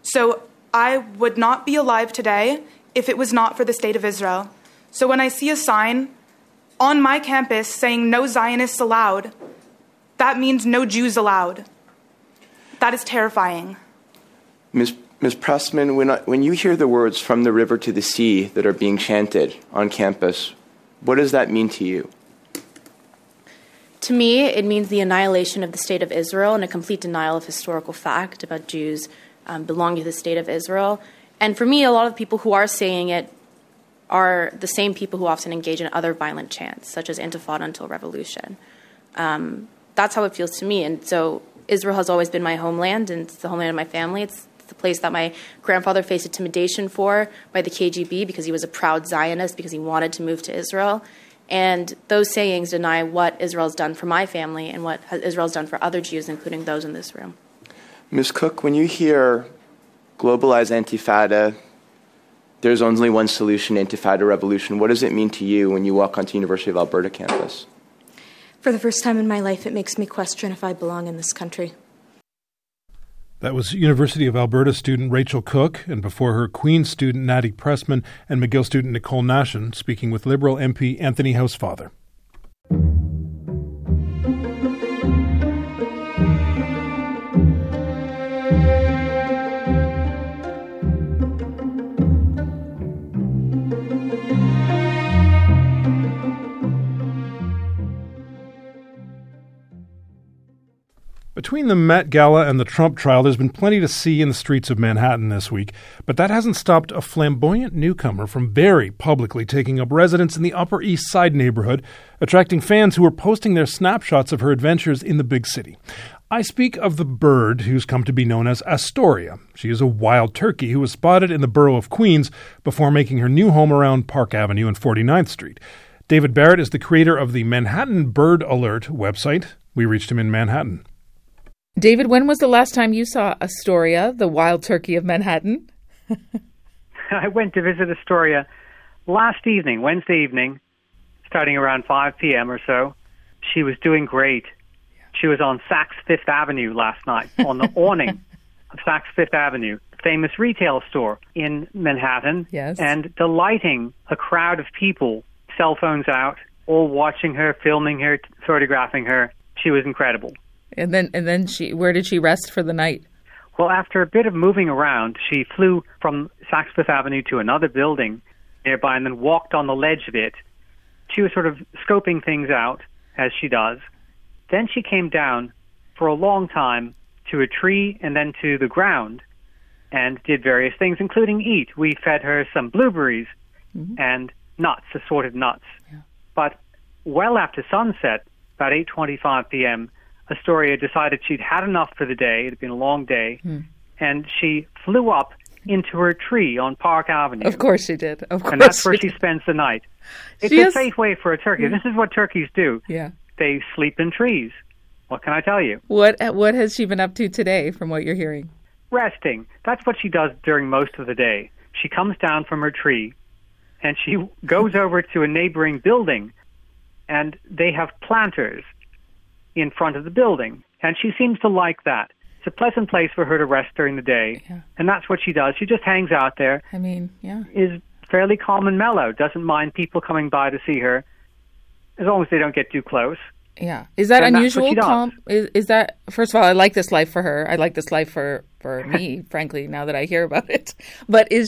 So I would not be alive today if it was not for the state of Israel. So when I see a sign on my campus saying no Zionists allowed, that means no Jews allowed. That is terrifying. Ms. Pressman, when you hear the words "from the river to the sea" that are being chanted on campus, what does that mean to you? To me, it means the annihilation of the state of Israel and a complete denial of historical fact about Jews belonging to the state of Israel. And for me, a lot of people who are saying it are the same people who often engage in other violent chants, such as Intifada until revolution. That's how it feels to me. And so Israel has always been my homeland, and it's the homeland of my family. It's the place that my grandfather faced intimidation for by the KGB because he was a proud Zionist, because he wanted to move to Israel. And those sayings deny what Israel's done for my family and what Israel's done for other Jews, including those in this room. Ms. Cook, when you hear globalized Intifada, there's only one solution, Intifada revolution, what does it mean to you when you walk onto University of Alberta campus? For the first time in my life, it makes me question if I belong in this country. That was University of Alberta student Rachel Cook, and before her Queen's student Natty Pressman and McGill student Nicole Nashin, speaking with Liberal MP Anthony Housefather. Between the Met Gala and the Trump trial, there's been plenty to see in the streets of Manhattan this week, but that hasn't stopped a flamboyant newcomer from very publicly taking up residence in the Upper East Side neighborhood, attracting fans who are posting their snapshots of her adventures in the big city. I speak of the bird who's come to be known as Astoria. She is a wild turkey who was spotted in the borough of Queens before making her new home around Park Avenue and 49th Street. David Barrett is the creator of the Manhattan Bird Alert website. We reached him in Manhattan. David, when was the last time you saw Astoria, the wild turkey of Manhattan? I went to visit Astoria last evening, Wednesday evening, starting around 5 p.m. or so. She was doing great. She was on Saks Fifth Avenue last night, on the awning of Saks Fifth Avenue, famous retail store in Manhattan, yes, and delighting a crowd of people, cell phones out, all watching her, filming her, photographing her. She was incredible. And then where did she rest for the night? Well, after a bit of moving around, she flew from Saks Fifth Avenue to another building nearby and then walked on the ledge of it. She was sort of scoping things out, as she does. Then she came down for a long time to a tree and then to the ground and did various things, including eat. We fed her some blueberries and nuts, assorted nuts. Yeah. But well after sunset, about 8:25 p.m., Astoria decided she'd had enough for the day. It had been a long day. And she flew up into her tree on Park Avenue. Of course she did. Of course. And that's where she spends the night. It's a safe way for a turkey. This is what turkeys do. Yeah. They sleep in trees. What can I tell you? What has she been up to today, from what you're hearing? Resting. That's what she does during most of the day. She comes down from her tree, and she goes over to a neighboring building, and they have planters in front of the building, and she seems to like that. It's a pleasant place for her to rest during the day, and that's what she does. She just hangs out there. I mean, yeah. Is fairly calm and mellow, doesn't mind people coming by to see her, as long as they don't get too close. Yeah. Is that unusual, calm? Is that, first of all, I like this life for her. I like this life for me, frankly, now that I hear about it. But is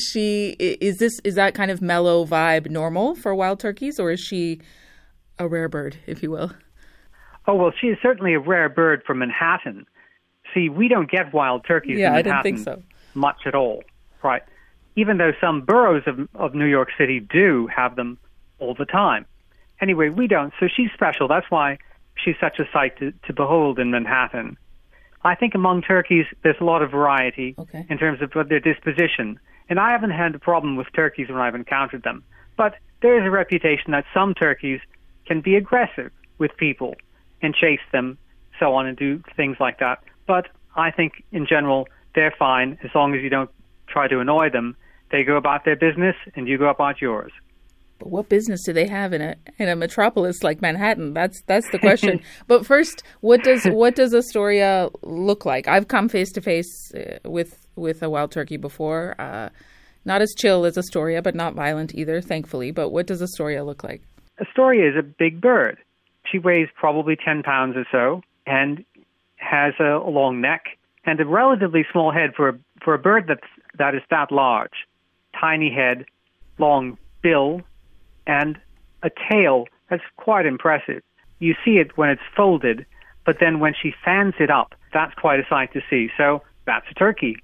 that kind of mellow vibe normal for wild turkeys, or is she a rare bird, if you will? Oh, well, she is certainly a rare bird from Manhattan. See, we don't get wild turkeys in Manhattan I didn't think so. Much at all, right? Even though some boroughs of New York City do have them all the time. Anyway, we don't, so she's special. That's why she's such a sight to behold in Manhattan. I think among turkeys, there's a lot of variety in terms of their disposition. And I haven't had a problem with turkeys when I've encountered them. But there is a reputation that some turkeys can be aggressive with people and chase them, so on, and do things like that. But I think, in general, they're fine as long as you don't try to annoy them. They go about their business, and you go about yours. But what business do they have in a metropolis like Manhattan? That's the question. But first, what does Astoria look like? I've come face to face with with a wild turkey before. Not as chill as Astoria, but not violent either, thankfully. But what does Astoria look like? Astoria is a big bird. She weighs probably 10 pounds or so and has a long neck and a relatively small head for a bird that is that large. Tiny head, long bill, and a tail that's quite impressive. You see it when it's folded, but then when she fans it up, that's quite a sight to see. So that's a turkey.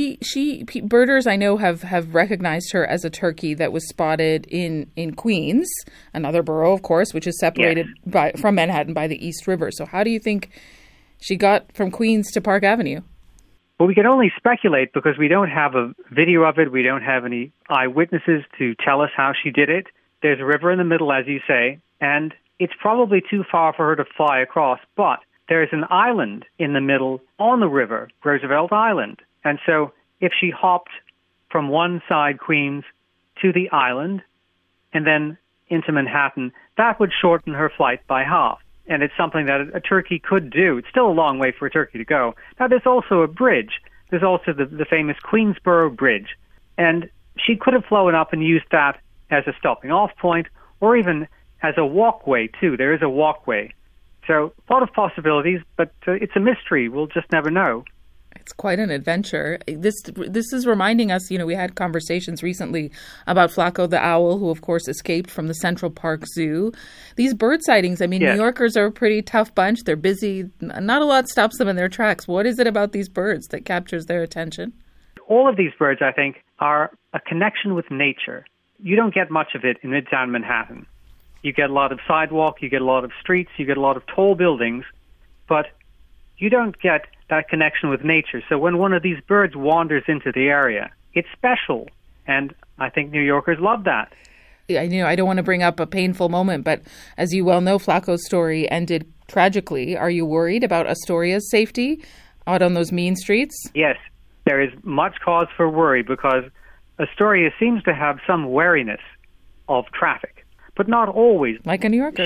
Birders I know have recognized her as a turkey that was spotted in Queens, another borough, of course, which is separated from Manhattan by the East River. So how do you think she got from Queens to Park Avenue? Well, we can only speculate because we don't have a video of it. We don't have any eyewitnesses to tell us how she did it. There's a river in the middle, as you say, and it's probably too far for her to fly across, but there's an island in the middle on the river, Roosevelt Island. And so if she hopped from one side, Queens, to the island and then into Manhattan, that would shorten her flight by half. And it's something that a turkey could do. It's still a long way for a turkey to go. Now, there's also a bridge. There's also the famous Queensboro Bridge. And she could have flown up and used that as a stopping off point or even as a walkway, too. There is a walkway. So a lot of possibilities, but it's a mystery. We'll just never know. It's quite an adventure. This is reminding us, we had conversations recently about Flaco the owl, who, of course, escaped from the Central Park Zoo. These bird sightings, New Yorkers are a pretty tough bunch. They're busy. Not a lot stops them in their tracks. What is it about these birds that captures their attention? All of these birds, I think, are a connection with nature. You don't get much of it in Midtown Manhattan. You get a lot of sidewalk, you get a lot of streets, you get a lot of tall buildings, but you don't get that connection with nature. So when one of these birds wanders into the area, it's special. And I think New Yorkers love that. I don't want to bring up a painful moment, but as you well know, Flaco's story ended tragically. Are you worried about Astoria's safety out on those mean streets? Yes, there is much cause for worry because Astoria seems to have some wariness of traffic, but not always. Like a New Yorker.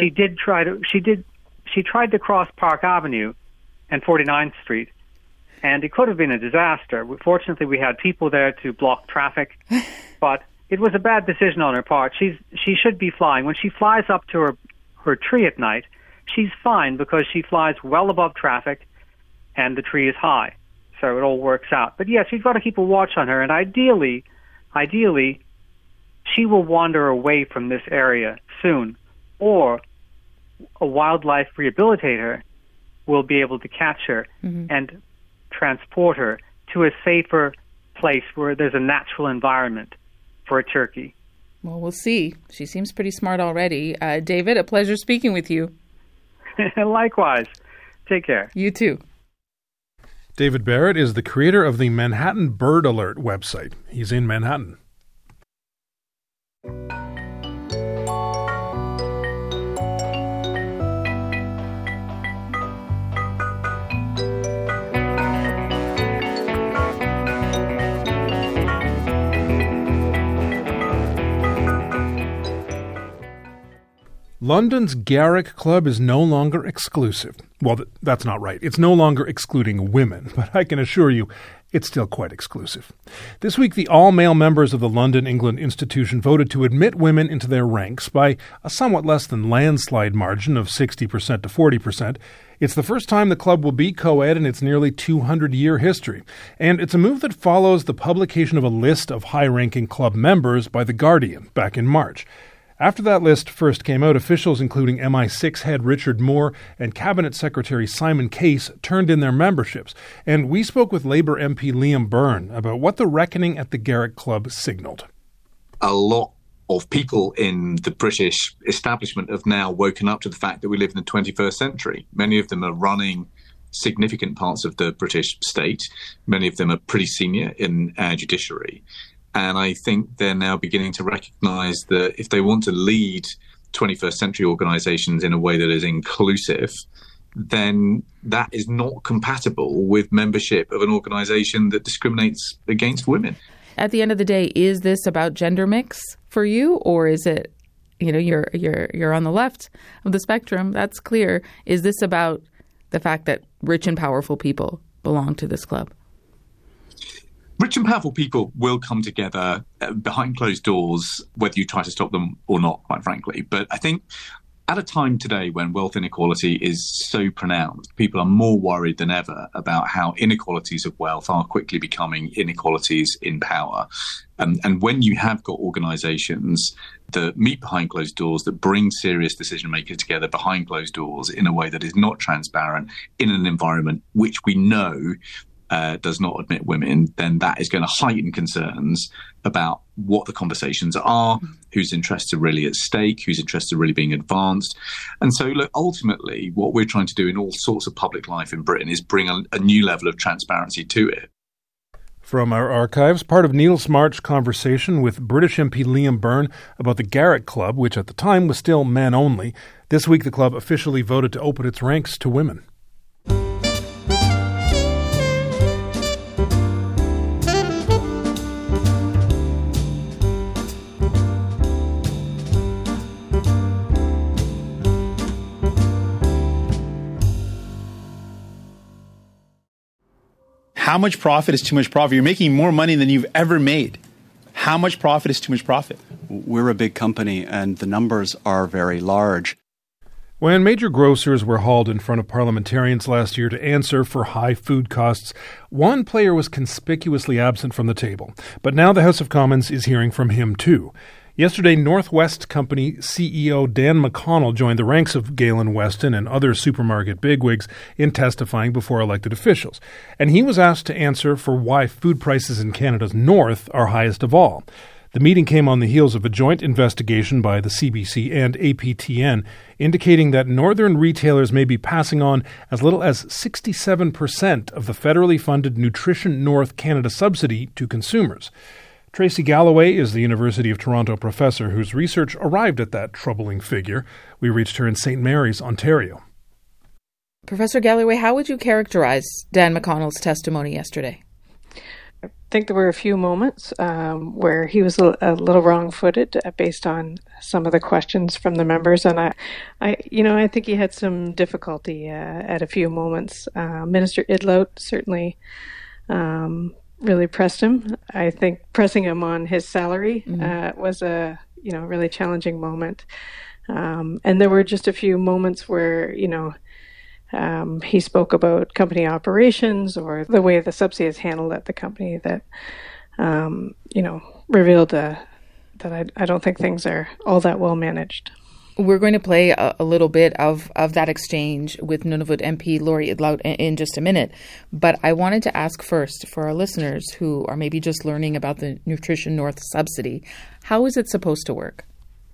She tried to cross Park Avenue and 49th Street, and it could have been a disaster. Fortunately, we had people there to block traffic, but it was a bad decision on her part. She should be flying. When she flies up to her tree at night, she's fine because she flies well above traffic, and the tree is high, so it all works out. But yes, you've got to keep a watch on her, and ideally, she will wander away from this area soon, or a wildlife rehabilitator will be able to catch her and transport her to a safer place where there's a natural environment for a turkey. Well, we'll see. She seems pretty smart already. David, a pleasure speaking with you. Likewise. Take care. You too. David Barrett is the creator of the Manhattan Bird Alert website. He's in Manhattan. London's Garrick Club is no longer exclusive. Well, that's not right. It's no longer excluding women, but I can assure you it's still quite exclusive. This week, the all-male members of the London England Institution voted to admit women into their ranks by a somewhat less than landslide margin of 60% to 40%. It's the first time the club will be co-ed in its nearly 200-year history, and it's a move that follows the publication of a list of high-ranking club members by The Guardian back in March. After that list first came out, officials including MI6 head Richard Moore and Cabinet Secretary Simon Case turned in their memberships. And we spoke with Labour MP Liam Byrne about what the reckoning at the Garrick Club signalled. A lot of people in the British establishment have now woken up to the fact that we live in the 21st century. Many of them are running significant parts of the British state. Many of them are pretty senior in our judiciary. And I think they're now beginning to recognise that if they want to lead 21st century organisations in a way that is inclusive, then that is not compatible with membership of an organisation that discriminates against women. At the end of the day, is this about gender mix for you, or is it, you're on the left of the spectrum? That's clear. Is this about the fact that rich and powerful people belong to this club? rich and powerful people will come together behind closed doors, whether you try to stop them or not, quite frankly. But I think at a time today when wealth inequality is so pronounced, people are more worried than ever about how inequalities of wealth are quickly becoming inequalities in power. And when you have got organisations that meet behind closed doors, that bring serious decision makers together behind closed doors in a way that is not transparent, in an environment which we know does not admit women, then that is going to heighten concerns about what the conversations are, whose interests are really at stake, whose interests are really being advanced. And so, look, ultimately, what we're trying to do in all sorts of public life in Britain is bring a new level of transparency to it. From our archives, part of Neil Smart's conversation with British MP Liam Byrne about the Garrett Club, which at the time was still men only. This week, the club officially voted to open its ranks to women. How much profit is too much profit? You're making more money than you've ever made. How much profit is too much profit? We're a big company, and the numbers are very large. When major grocers were hauled in front of parliamentarians last year to answer for high food costs, one player was conspicuously absent from the table. But now the House of Commons is hearing from him too. Yesterday, North West Company CEO Dan McConnell joined the ranks of Galen Weston and other supermarket bigwigs in testifying before elected officials. And he was asked to answer for why food prices in Canada's north are highest of all. The meeting came on the heels of a joint investigation by the CBC and APTN indicating that northern retailers may be passing on as little as 67% of the federally funded Nutrition North Canada subsidy to consumers. Tracy Galloway is the University of Toronto professor whose research arrived at that troubling figure. We reached her in St. Mary's, Ontario. Professor Galloway, how would you characterize Dan McConnell's testimony yesterday? I think there were a few moments where he was a little wrong-footed based on some of the questions from the members, and I think he had some difficulty at a few moments. Minister Idlout certainly really pressed him. I think pressing him on his salary was a really challenging moment, and there were just a few moments where he spoke about company operations or the way the subsidy is handled at the company that revealed that I don't think things are all that well managed. We're going to play a little bit of that exchange with Nunavut MP Lori Idlout in just a minute. But I wanted to ask first, for our listeners who are maybe just learning about the Nutrition North subsidy, how is it supposed to work?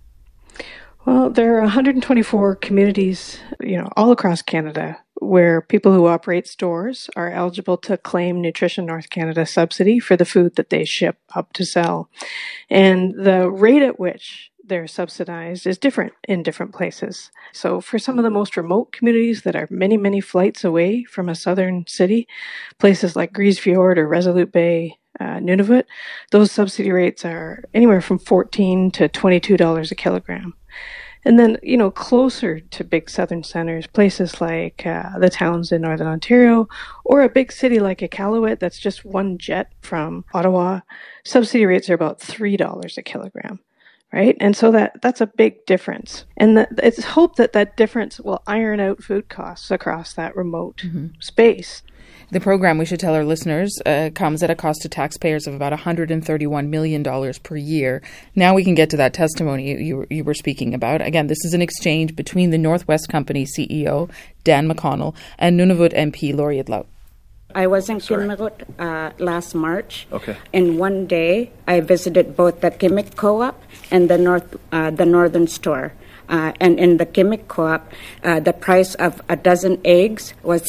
Well, there are 124 communities, all across Canada where people who operate stores are eligible to claim Nutrition North Canada subsidy for the food that they ship up to sell. And the rate at which they're subsidized is different in different places. So for some of the most remote communities that are many, many flights away from a southern city, places like Grise Fiord or Resolute Bay, Nunavut, those subsidy rates are anywhere from $14 to $22 a kilogram. And then, closer to big southern centers, places like the towns in northern Ontario, or a big city like Iqaluit that's just one jet from Ottawa, subsidy rates are about $3 a kilogram. Right? And so that's a big difference. And it's hoped that difference will iron out food costs across that remote space. The program, we should tell our listeners, comes at a cost to taxpayers of about $131 million per year. Now we can get to that testimony you were speaking about. Again, this is an exchange between the North West Company CEO, Dan McConnell, and Nunavut MP Lori Idlout. I was in Nunavut last March. Okay. In one day, I visited both the Kimmick Co-op and the Northern Store. And in the Kimmick Co-op, the price of a dozen eggs was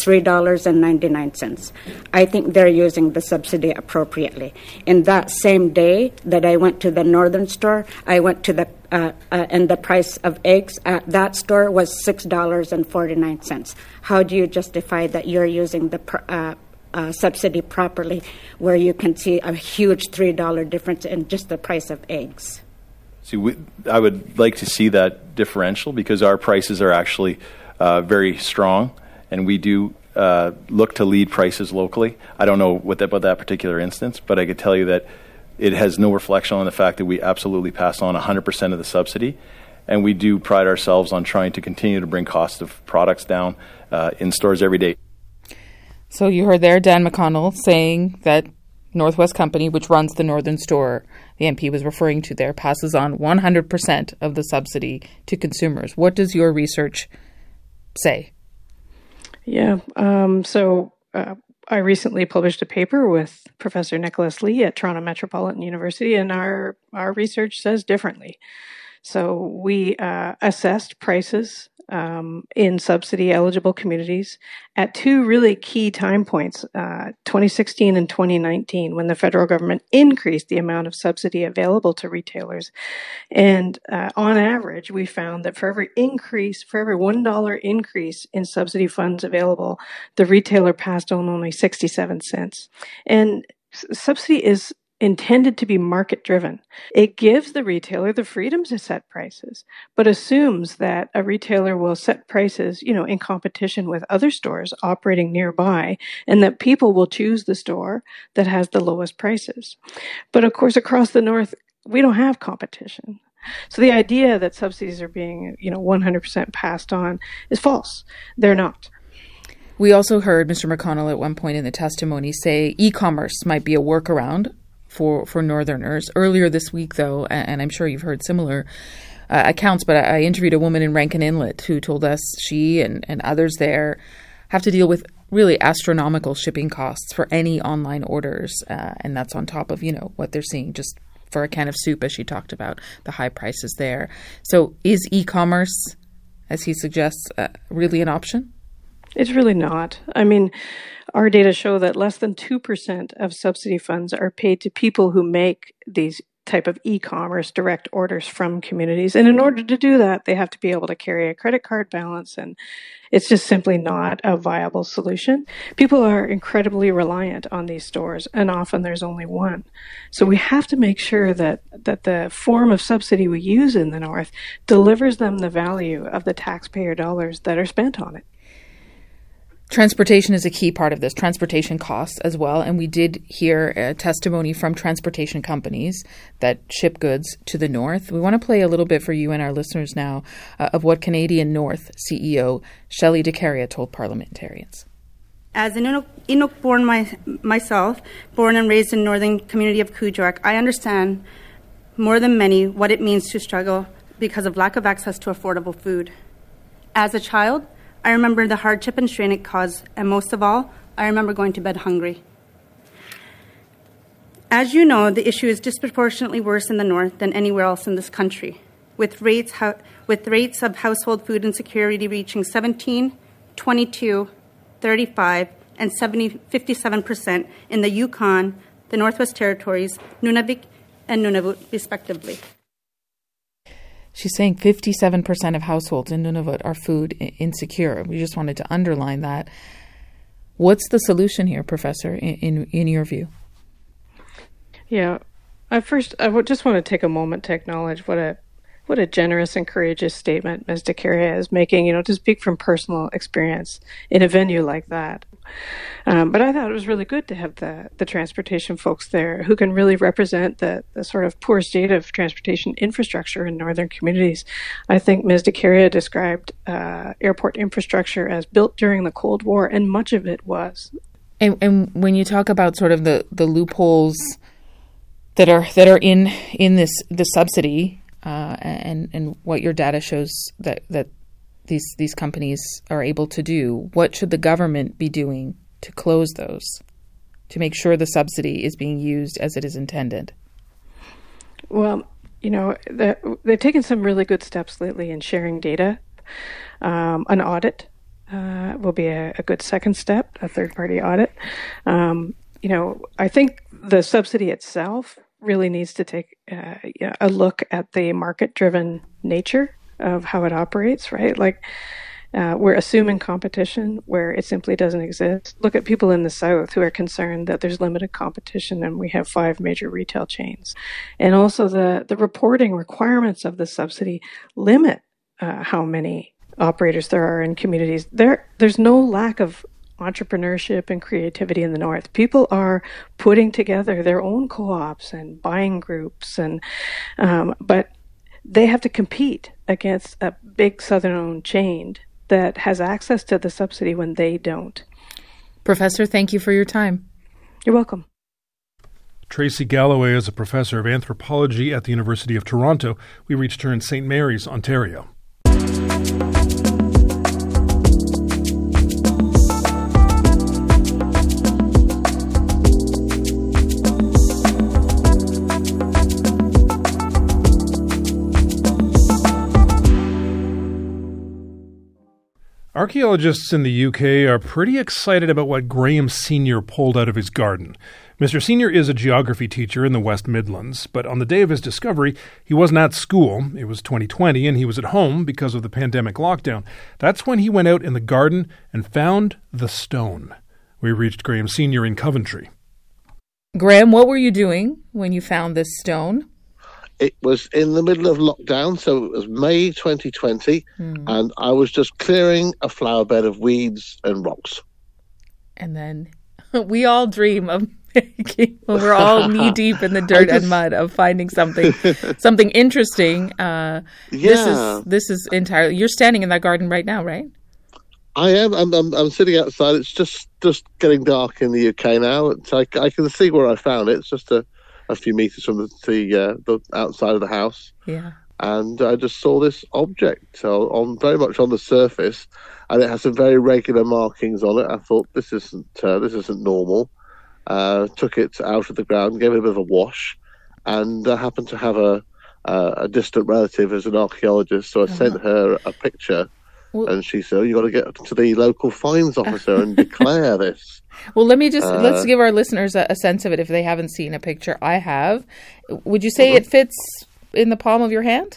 $3.99. I think they're using the subsidy appropriately. In that same day that I went to the Northern Store, I went to and the price of eggs at that store was $6.49. How do you justify that you're using the subsidy properly, where you can see a huge $3 difference in just the price of eggs? See, I would like to see that differential because our prices are actually very strong, and we do look to lead prices locally. I don't know about that particular instance, but I could tell you that it has no reflection on the fact that we absolutely pass on 100% of the subsidy, and we do pride ourselves on trying to continue to bring cost of products down in stores every day. So you heard there Dan McConnell saying that Northwest Company, which runs the Northern Store, the MP was referring to there, passes on 100% of the subsidy to consumers. What does your research say? Yeah, I recently published a paper with Professor Nicholas Lee at Toronto Metropolitan University, and our research says differently. So we assessed prices in subsidy-eligible communities at two really key time points, 2016 and 2019, when the federal government increased the amount of subsidy available to retailers. And on average, we found that for every $1 increase in subsidy funds available, the retailer passed on only 67 cents. And subsidy is intended to be market driven. It gives the retailer the freedom to set prices, but assumes that a retailer will set prices, in competition with other stores operating nearby, and that people will choose the store that has the lowest prices. But of course, across the North, we don't have competition. So the idea that subsidies are being, 100% passed on is false. They're not. We also heard Mr. McConnell at one point in the testimony say e-commerce might be a workaround for Northerners. Earlier this week, though, and I'm sure you've heard similar accounts, but I interviewed a woman in Rankin Inlet who told us she and others there have to deal with really astronomical shipping costs for any online orders, and that's on top of, what they're seeing just for a can of soup, as she talked about, the high prices there. So is e-commerce, as he suggests, really an option? It's really not. I mean, our data show that less than 2% of subsidy funds are paid to people who make these type of e-commerce direct orders from communities. And in order to do that, they have to be able to carry a credit card balance, and it's just simply not a viable solution. People are incredibly reliant on these stores, and often there's only one. So we have to make sure that the form of subsidy we use in the North delivers them the value of the taxpayer dollars that are spent on it. Transportation is a key part of this, transportation costs as well. And we did hear a testimony from transportation companies that ship goods to the North. We want to play a little bit for you and our listeners now of what Canadian North CEO Shelley DeCaria told parliamentarians. As an Inuk-born myself, born and raised in northern community of Kuujjuaq, I understand more than many what it means to struggle because of lack of access to affordable food. As a child, I remember the hardship and strain it caused, and most of all, I remember going to bed hungry. As you know, the issue is disproportionately worse in the North than anywhere else in this country, with rates of household food insecurity reaching 17, 22, 35, and 57% in the Yukon, the Northwest Territories, Nunavik, and Nunavut, respectively. She's saying 57% of households in Nunavut are food insecure. We just wanted to underline that. What's the solution here, Professor, in your view? Yeah, I just want to take a moment to acknowledge what a generous and courageous statement Ms. DeCaria is making, to speak from personal experience in a venue like that. But I thought it was really good to have the transportation folks there who can really represent the sort of poor state of transportation infrastructure in northern communities. I think Ms. DeCaria described airport infrastructure as built during the Cold War, and much of it was. And when you talk about sort of the loopholes that are in this subsidy, and what your data shows that these companies are able to do, what should the government be doing to close those, to make sure the subsidy is being used as it is intended? Well, they've taken some really good steps lately in sharing data. An audit will be a good second step, a third-party audit. I think the subsidy itself really needs to take a look at the market-driven nature of how it operates, right? Like, we're assuming competition where it simply doesn't exist. Look at people in the South who are concerned that there's limited competition and we have 5 major retail chains. And also the reporting requirements of the subsidy limit how many operators there are in communities. There's no lack of entrepreneurship and creativity in the North. People are putting together their own co-ops and buying groups, and but they have to compete against a big Southern-owned chain that has access to the subsidy when they don't. Professor, thank you for your time. You're welcome. Tracy Galloway is a professor of anthropology at the University of Toronto. We reached her in St. Mary's, Ontario. Archaeologists in the UK are pretty excited about what Graham Senior pulled out of his garden. Mr. Senior is a geography teacher in the West Midlands, but on the day of his discovery, he wasn't at school. It was 2020, and he was at home because of the pandemic lockdown. That's when he went out in the garden and found the stone. We reached Graham Senior in Coventry. Graham, what were you doing when you found this stone? It was in the middle of lockdown, so it was May 2020, and I was just clearing a flower bed of weeds and rocks. And then we all dream of making, when we're all knee-deep in the dirt and mud, of finding something interesting. This is entirely... You're standing in that garden right now, right? I am. I'm sitting outside. It's just getting dark in the UK now. I can see where I found it. It's just a few meters from the outside of the house. Yeah. And I just saw this object on very much on the surface, and it has some very regular markings on it. I thought this isn't normal. Took it out of the ground, gave it a bit of a wash, and I happened to have a distant relative as an archaeologist, so I sent her a picture. Well, and she said, you got to get to the local fines officer and declare this. Well, let's give our listeners a sense of it if they haven't seen a picture. I have. Would you say it fits in the palm of your hand?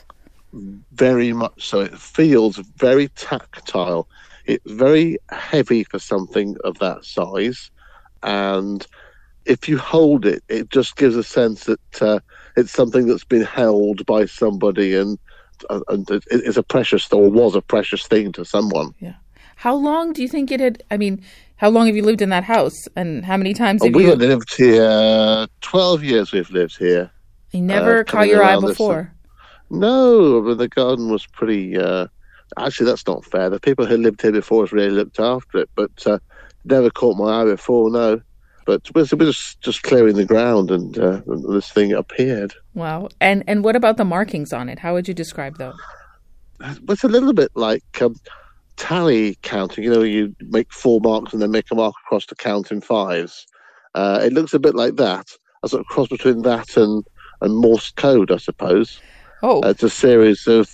Very much so. It feels very tactile. It's very heavy for something of that size. And if you hold it, it just gives a sense that it's something that's been held by somebody and it's a precious, or was a precious thing to someone. Yeah. How long do you think it had? I mean, how long have you lived in that house, and how many times have We've lived here 12 years. We've lived here. You never caught your eye before? No, but the garden was pretty. Actually, that's not fair. The people who lived here before us really looked after it, but never caught my eye before. No. But we're just clearing the ground, and this thing appeared. Wow. And what about the markings on it? How would you describe those? It's a little bit like tally counting. You know, you make 4 marks and then make a mark across to count in 5s. It looks a bit like that. A sort of cross between that and Morse code, I suppose. Oh. It's a series of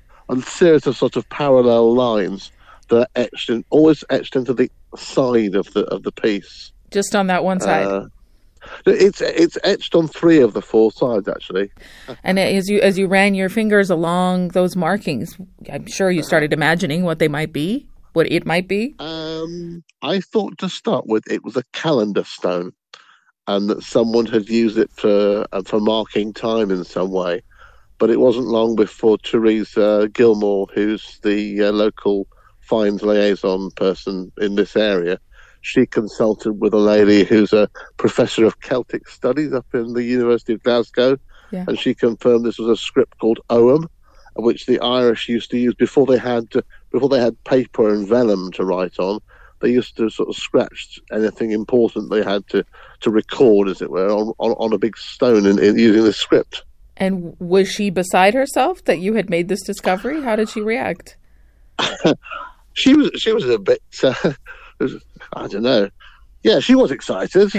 sort of parallel lines that are always etched into the side of the piece. Just on that one side? It's etched on 3 of the 4 sides, actually. And as you ran your fingers along those markings, I'm sure you started imagining what they might be, what it might be? I thought to start with it was a calendar stone, and that someone had used it for marking time in some way. But it wasn't long before Teresa Gilmore, who's the local fines liaison person in this area, she consulted with a lady who's a professor of Celtic studies up in the University of Glasgow, and she confirmed this was a script called Ogham, which the Irish used to use before they had paper and vellum to write on. They used to sort of scratch anything important they had to record, as it were, on a big stone in using the script. And was she beside herself that you had made this discovery? How did she react? She was a bit. I don't know. Yeah, she was excited.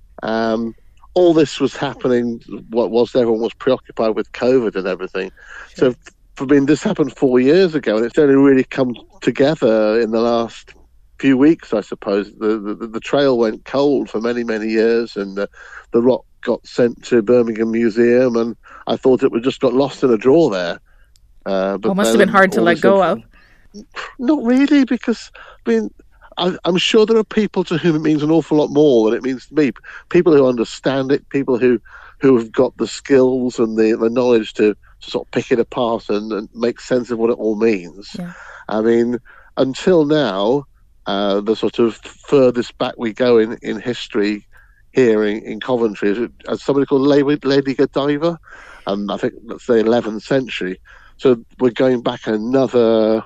All this was happening whilst everyone was preoccupied with COVID and everything. Sure. So, this happened 4 years ago, and it's only really come together in the last few weeks, I suppose. The trail went cold for many, many years, and the rock got sent to Birmingham Museum, and I thought it just got lost in a drawer there. But it must have been hard to let go of. Not really, because, I'm sure there are people to whom it means an awful lot more than it means to me. People who understand it, people who have got the skills and the knowledge to sort of pick it apart and make sense of what it all means. Yeah. I mean, until now, the sort of furthest back we go in history here in Coventry is somebody called Lady Godiva, and I think that's the 11th century. So we're going back another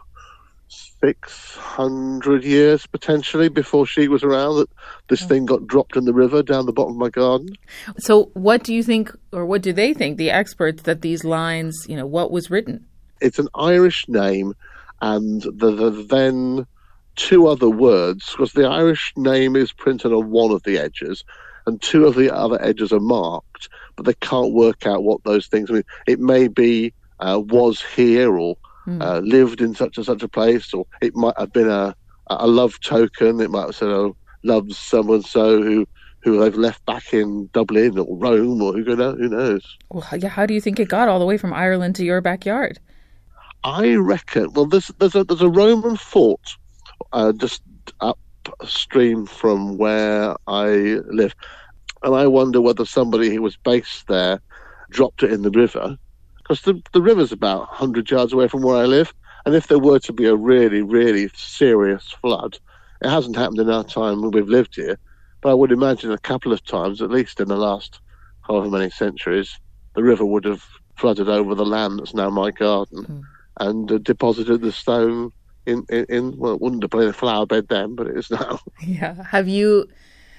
600 years potentially before she was around that this thing got dropped in the river down the bottom of my garden. So what do you think, or what do they think, the experts, that these lines, what was written? It's an Irish name, and the then two other words, because the Irish name is printed on one of the edges and two of the other edges are marked, but they can't work out what those things mean. It may be was here, or lived in such and such a place, or it might have been a love token. It might have said, loves so-and-so who they've left back in Dublin or Rome, or who knows. Well, how do you think it got all the way from Ireland to your backyard? I reckon, well, there's a Roman fort just upstream from where I live, and I wonder whether somebody who was based there dropped it in the river, because the river's about 100 yards away from where I live, and if there were to be a really, really serious flood, it hasn't happened in our time when we've lived here, but I would imagine a couple of times, at least in the last however many centuries, the river would have flooded over the land that's now my garden and deposited the stone in well, it wouldn't have been a flower bed then, but it is now. Yeah. Have you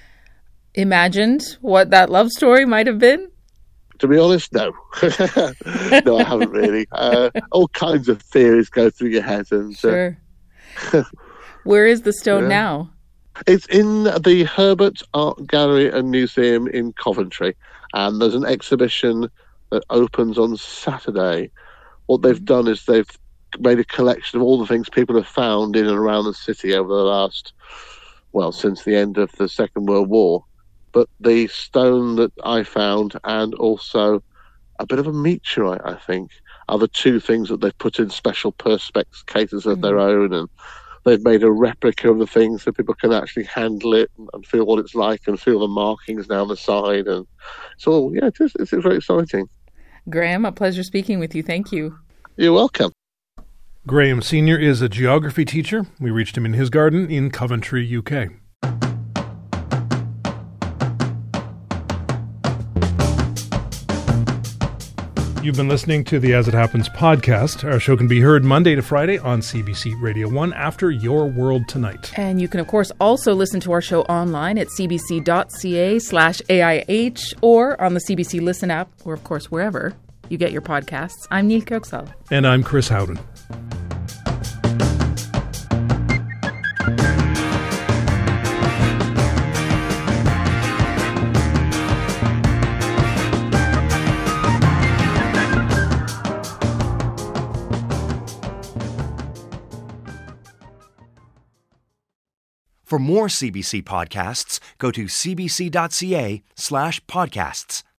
imagined what that love story might have been? To be honest, no. No, I haven't really. All kinds of theories go through your head. And sure. Where is the stone now? It's in the Herbert Art Gallery and Museum in Coventry, and there's an exhibition that opens on Saturday. What they've done is they've made a collection of all the things people have found in and around the city over the last, since the end of the Second World War. But the stone that I found, and also a bit of a meteorite, I think, are the two things that they've put in special perspex cases of their own, and they've made a replica of the thing so people can actually handle it and feel what it's like and feel the markings down the side. And so, it's very exciting. Graham, a pleasure speaking with you. Thank you. You're welcome. Graham Sr. is a geography teacher. We reached him in his garden in Coventry, UK. You've been listening to the As It Happens podcast. Our show can be heard Monday to Friday on CBC Radio 1 after Your World Tonight. And you can, of course, also listen to our show online at cbc.ca/AIH or on the CBC Listen app, or, of course, wherever you get your podcasts. I'm Neil Kirksall. And I'm Chris Howden. For more CBC podcasts, go to cbc.ca/podcasts.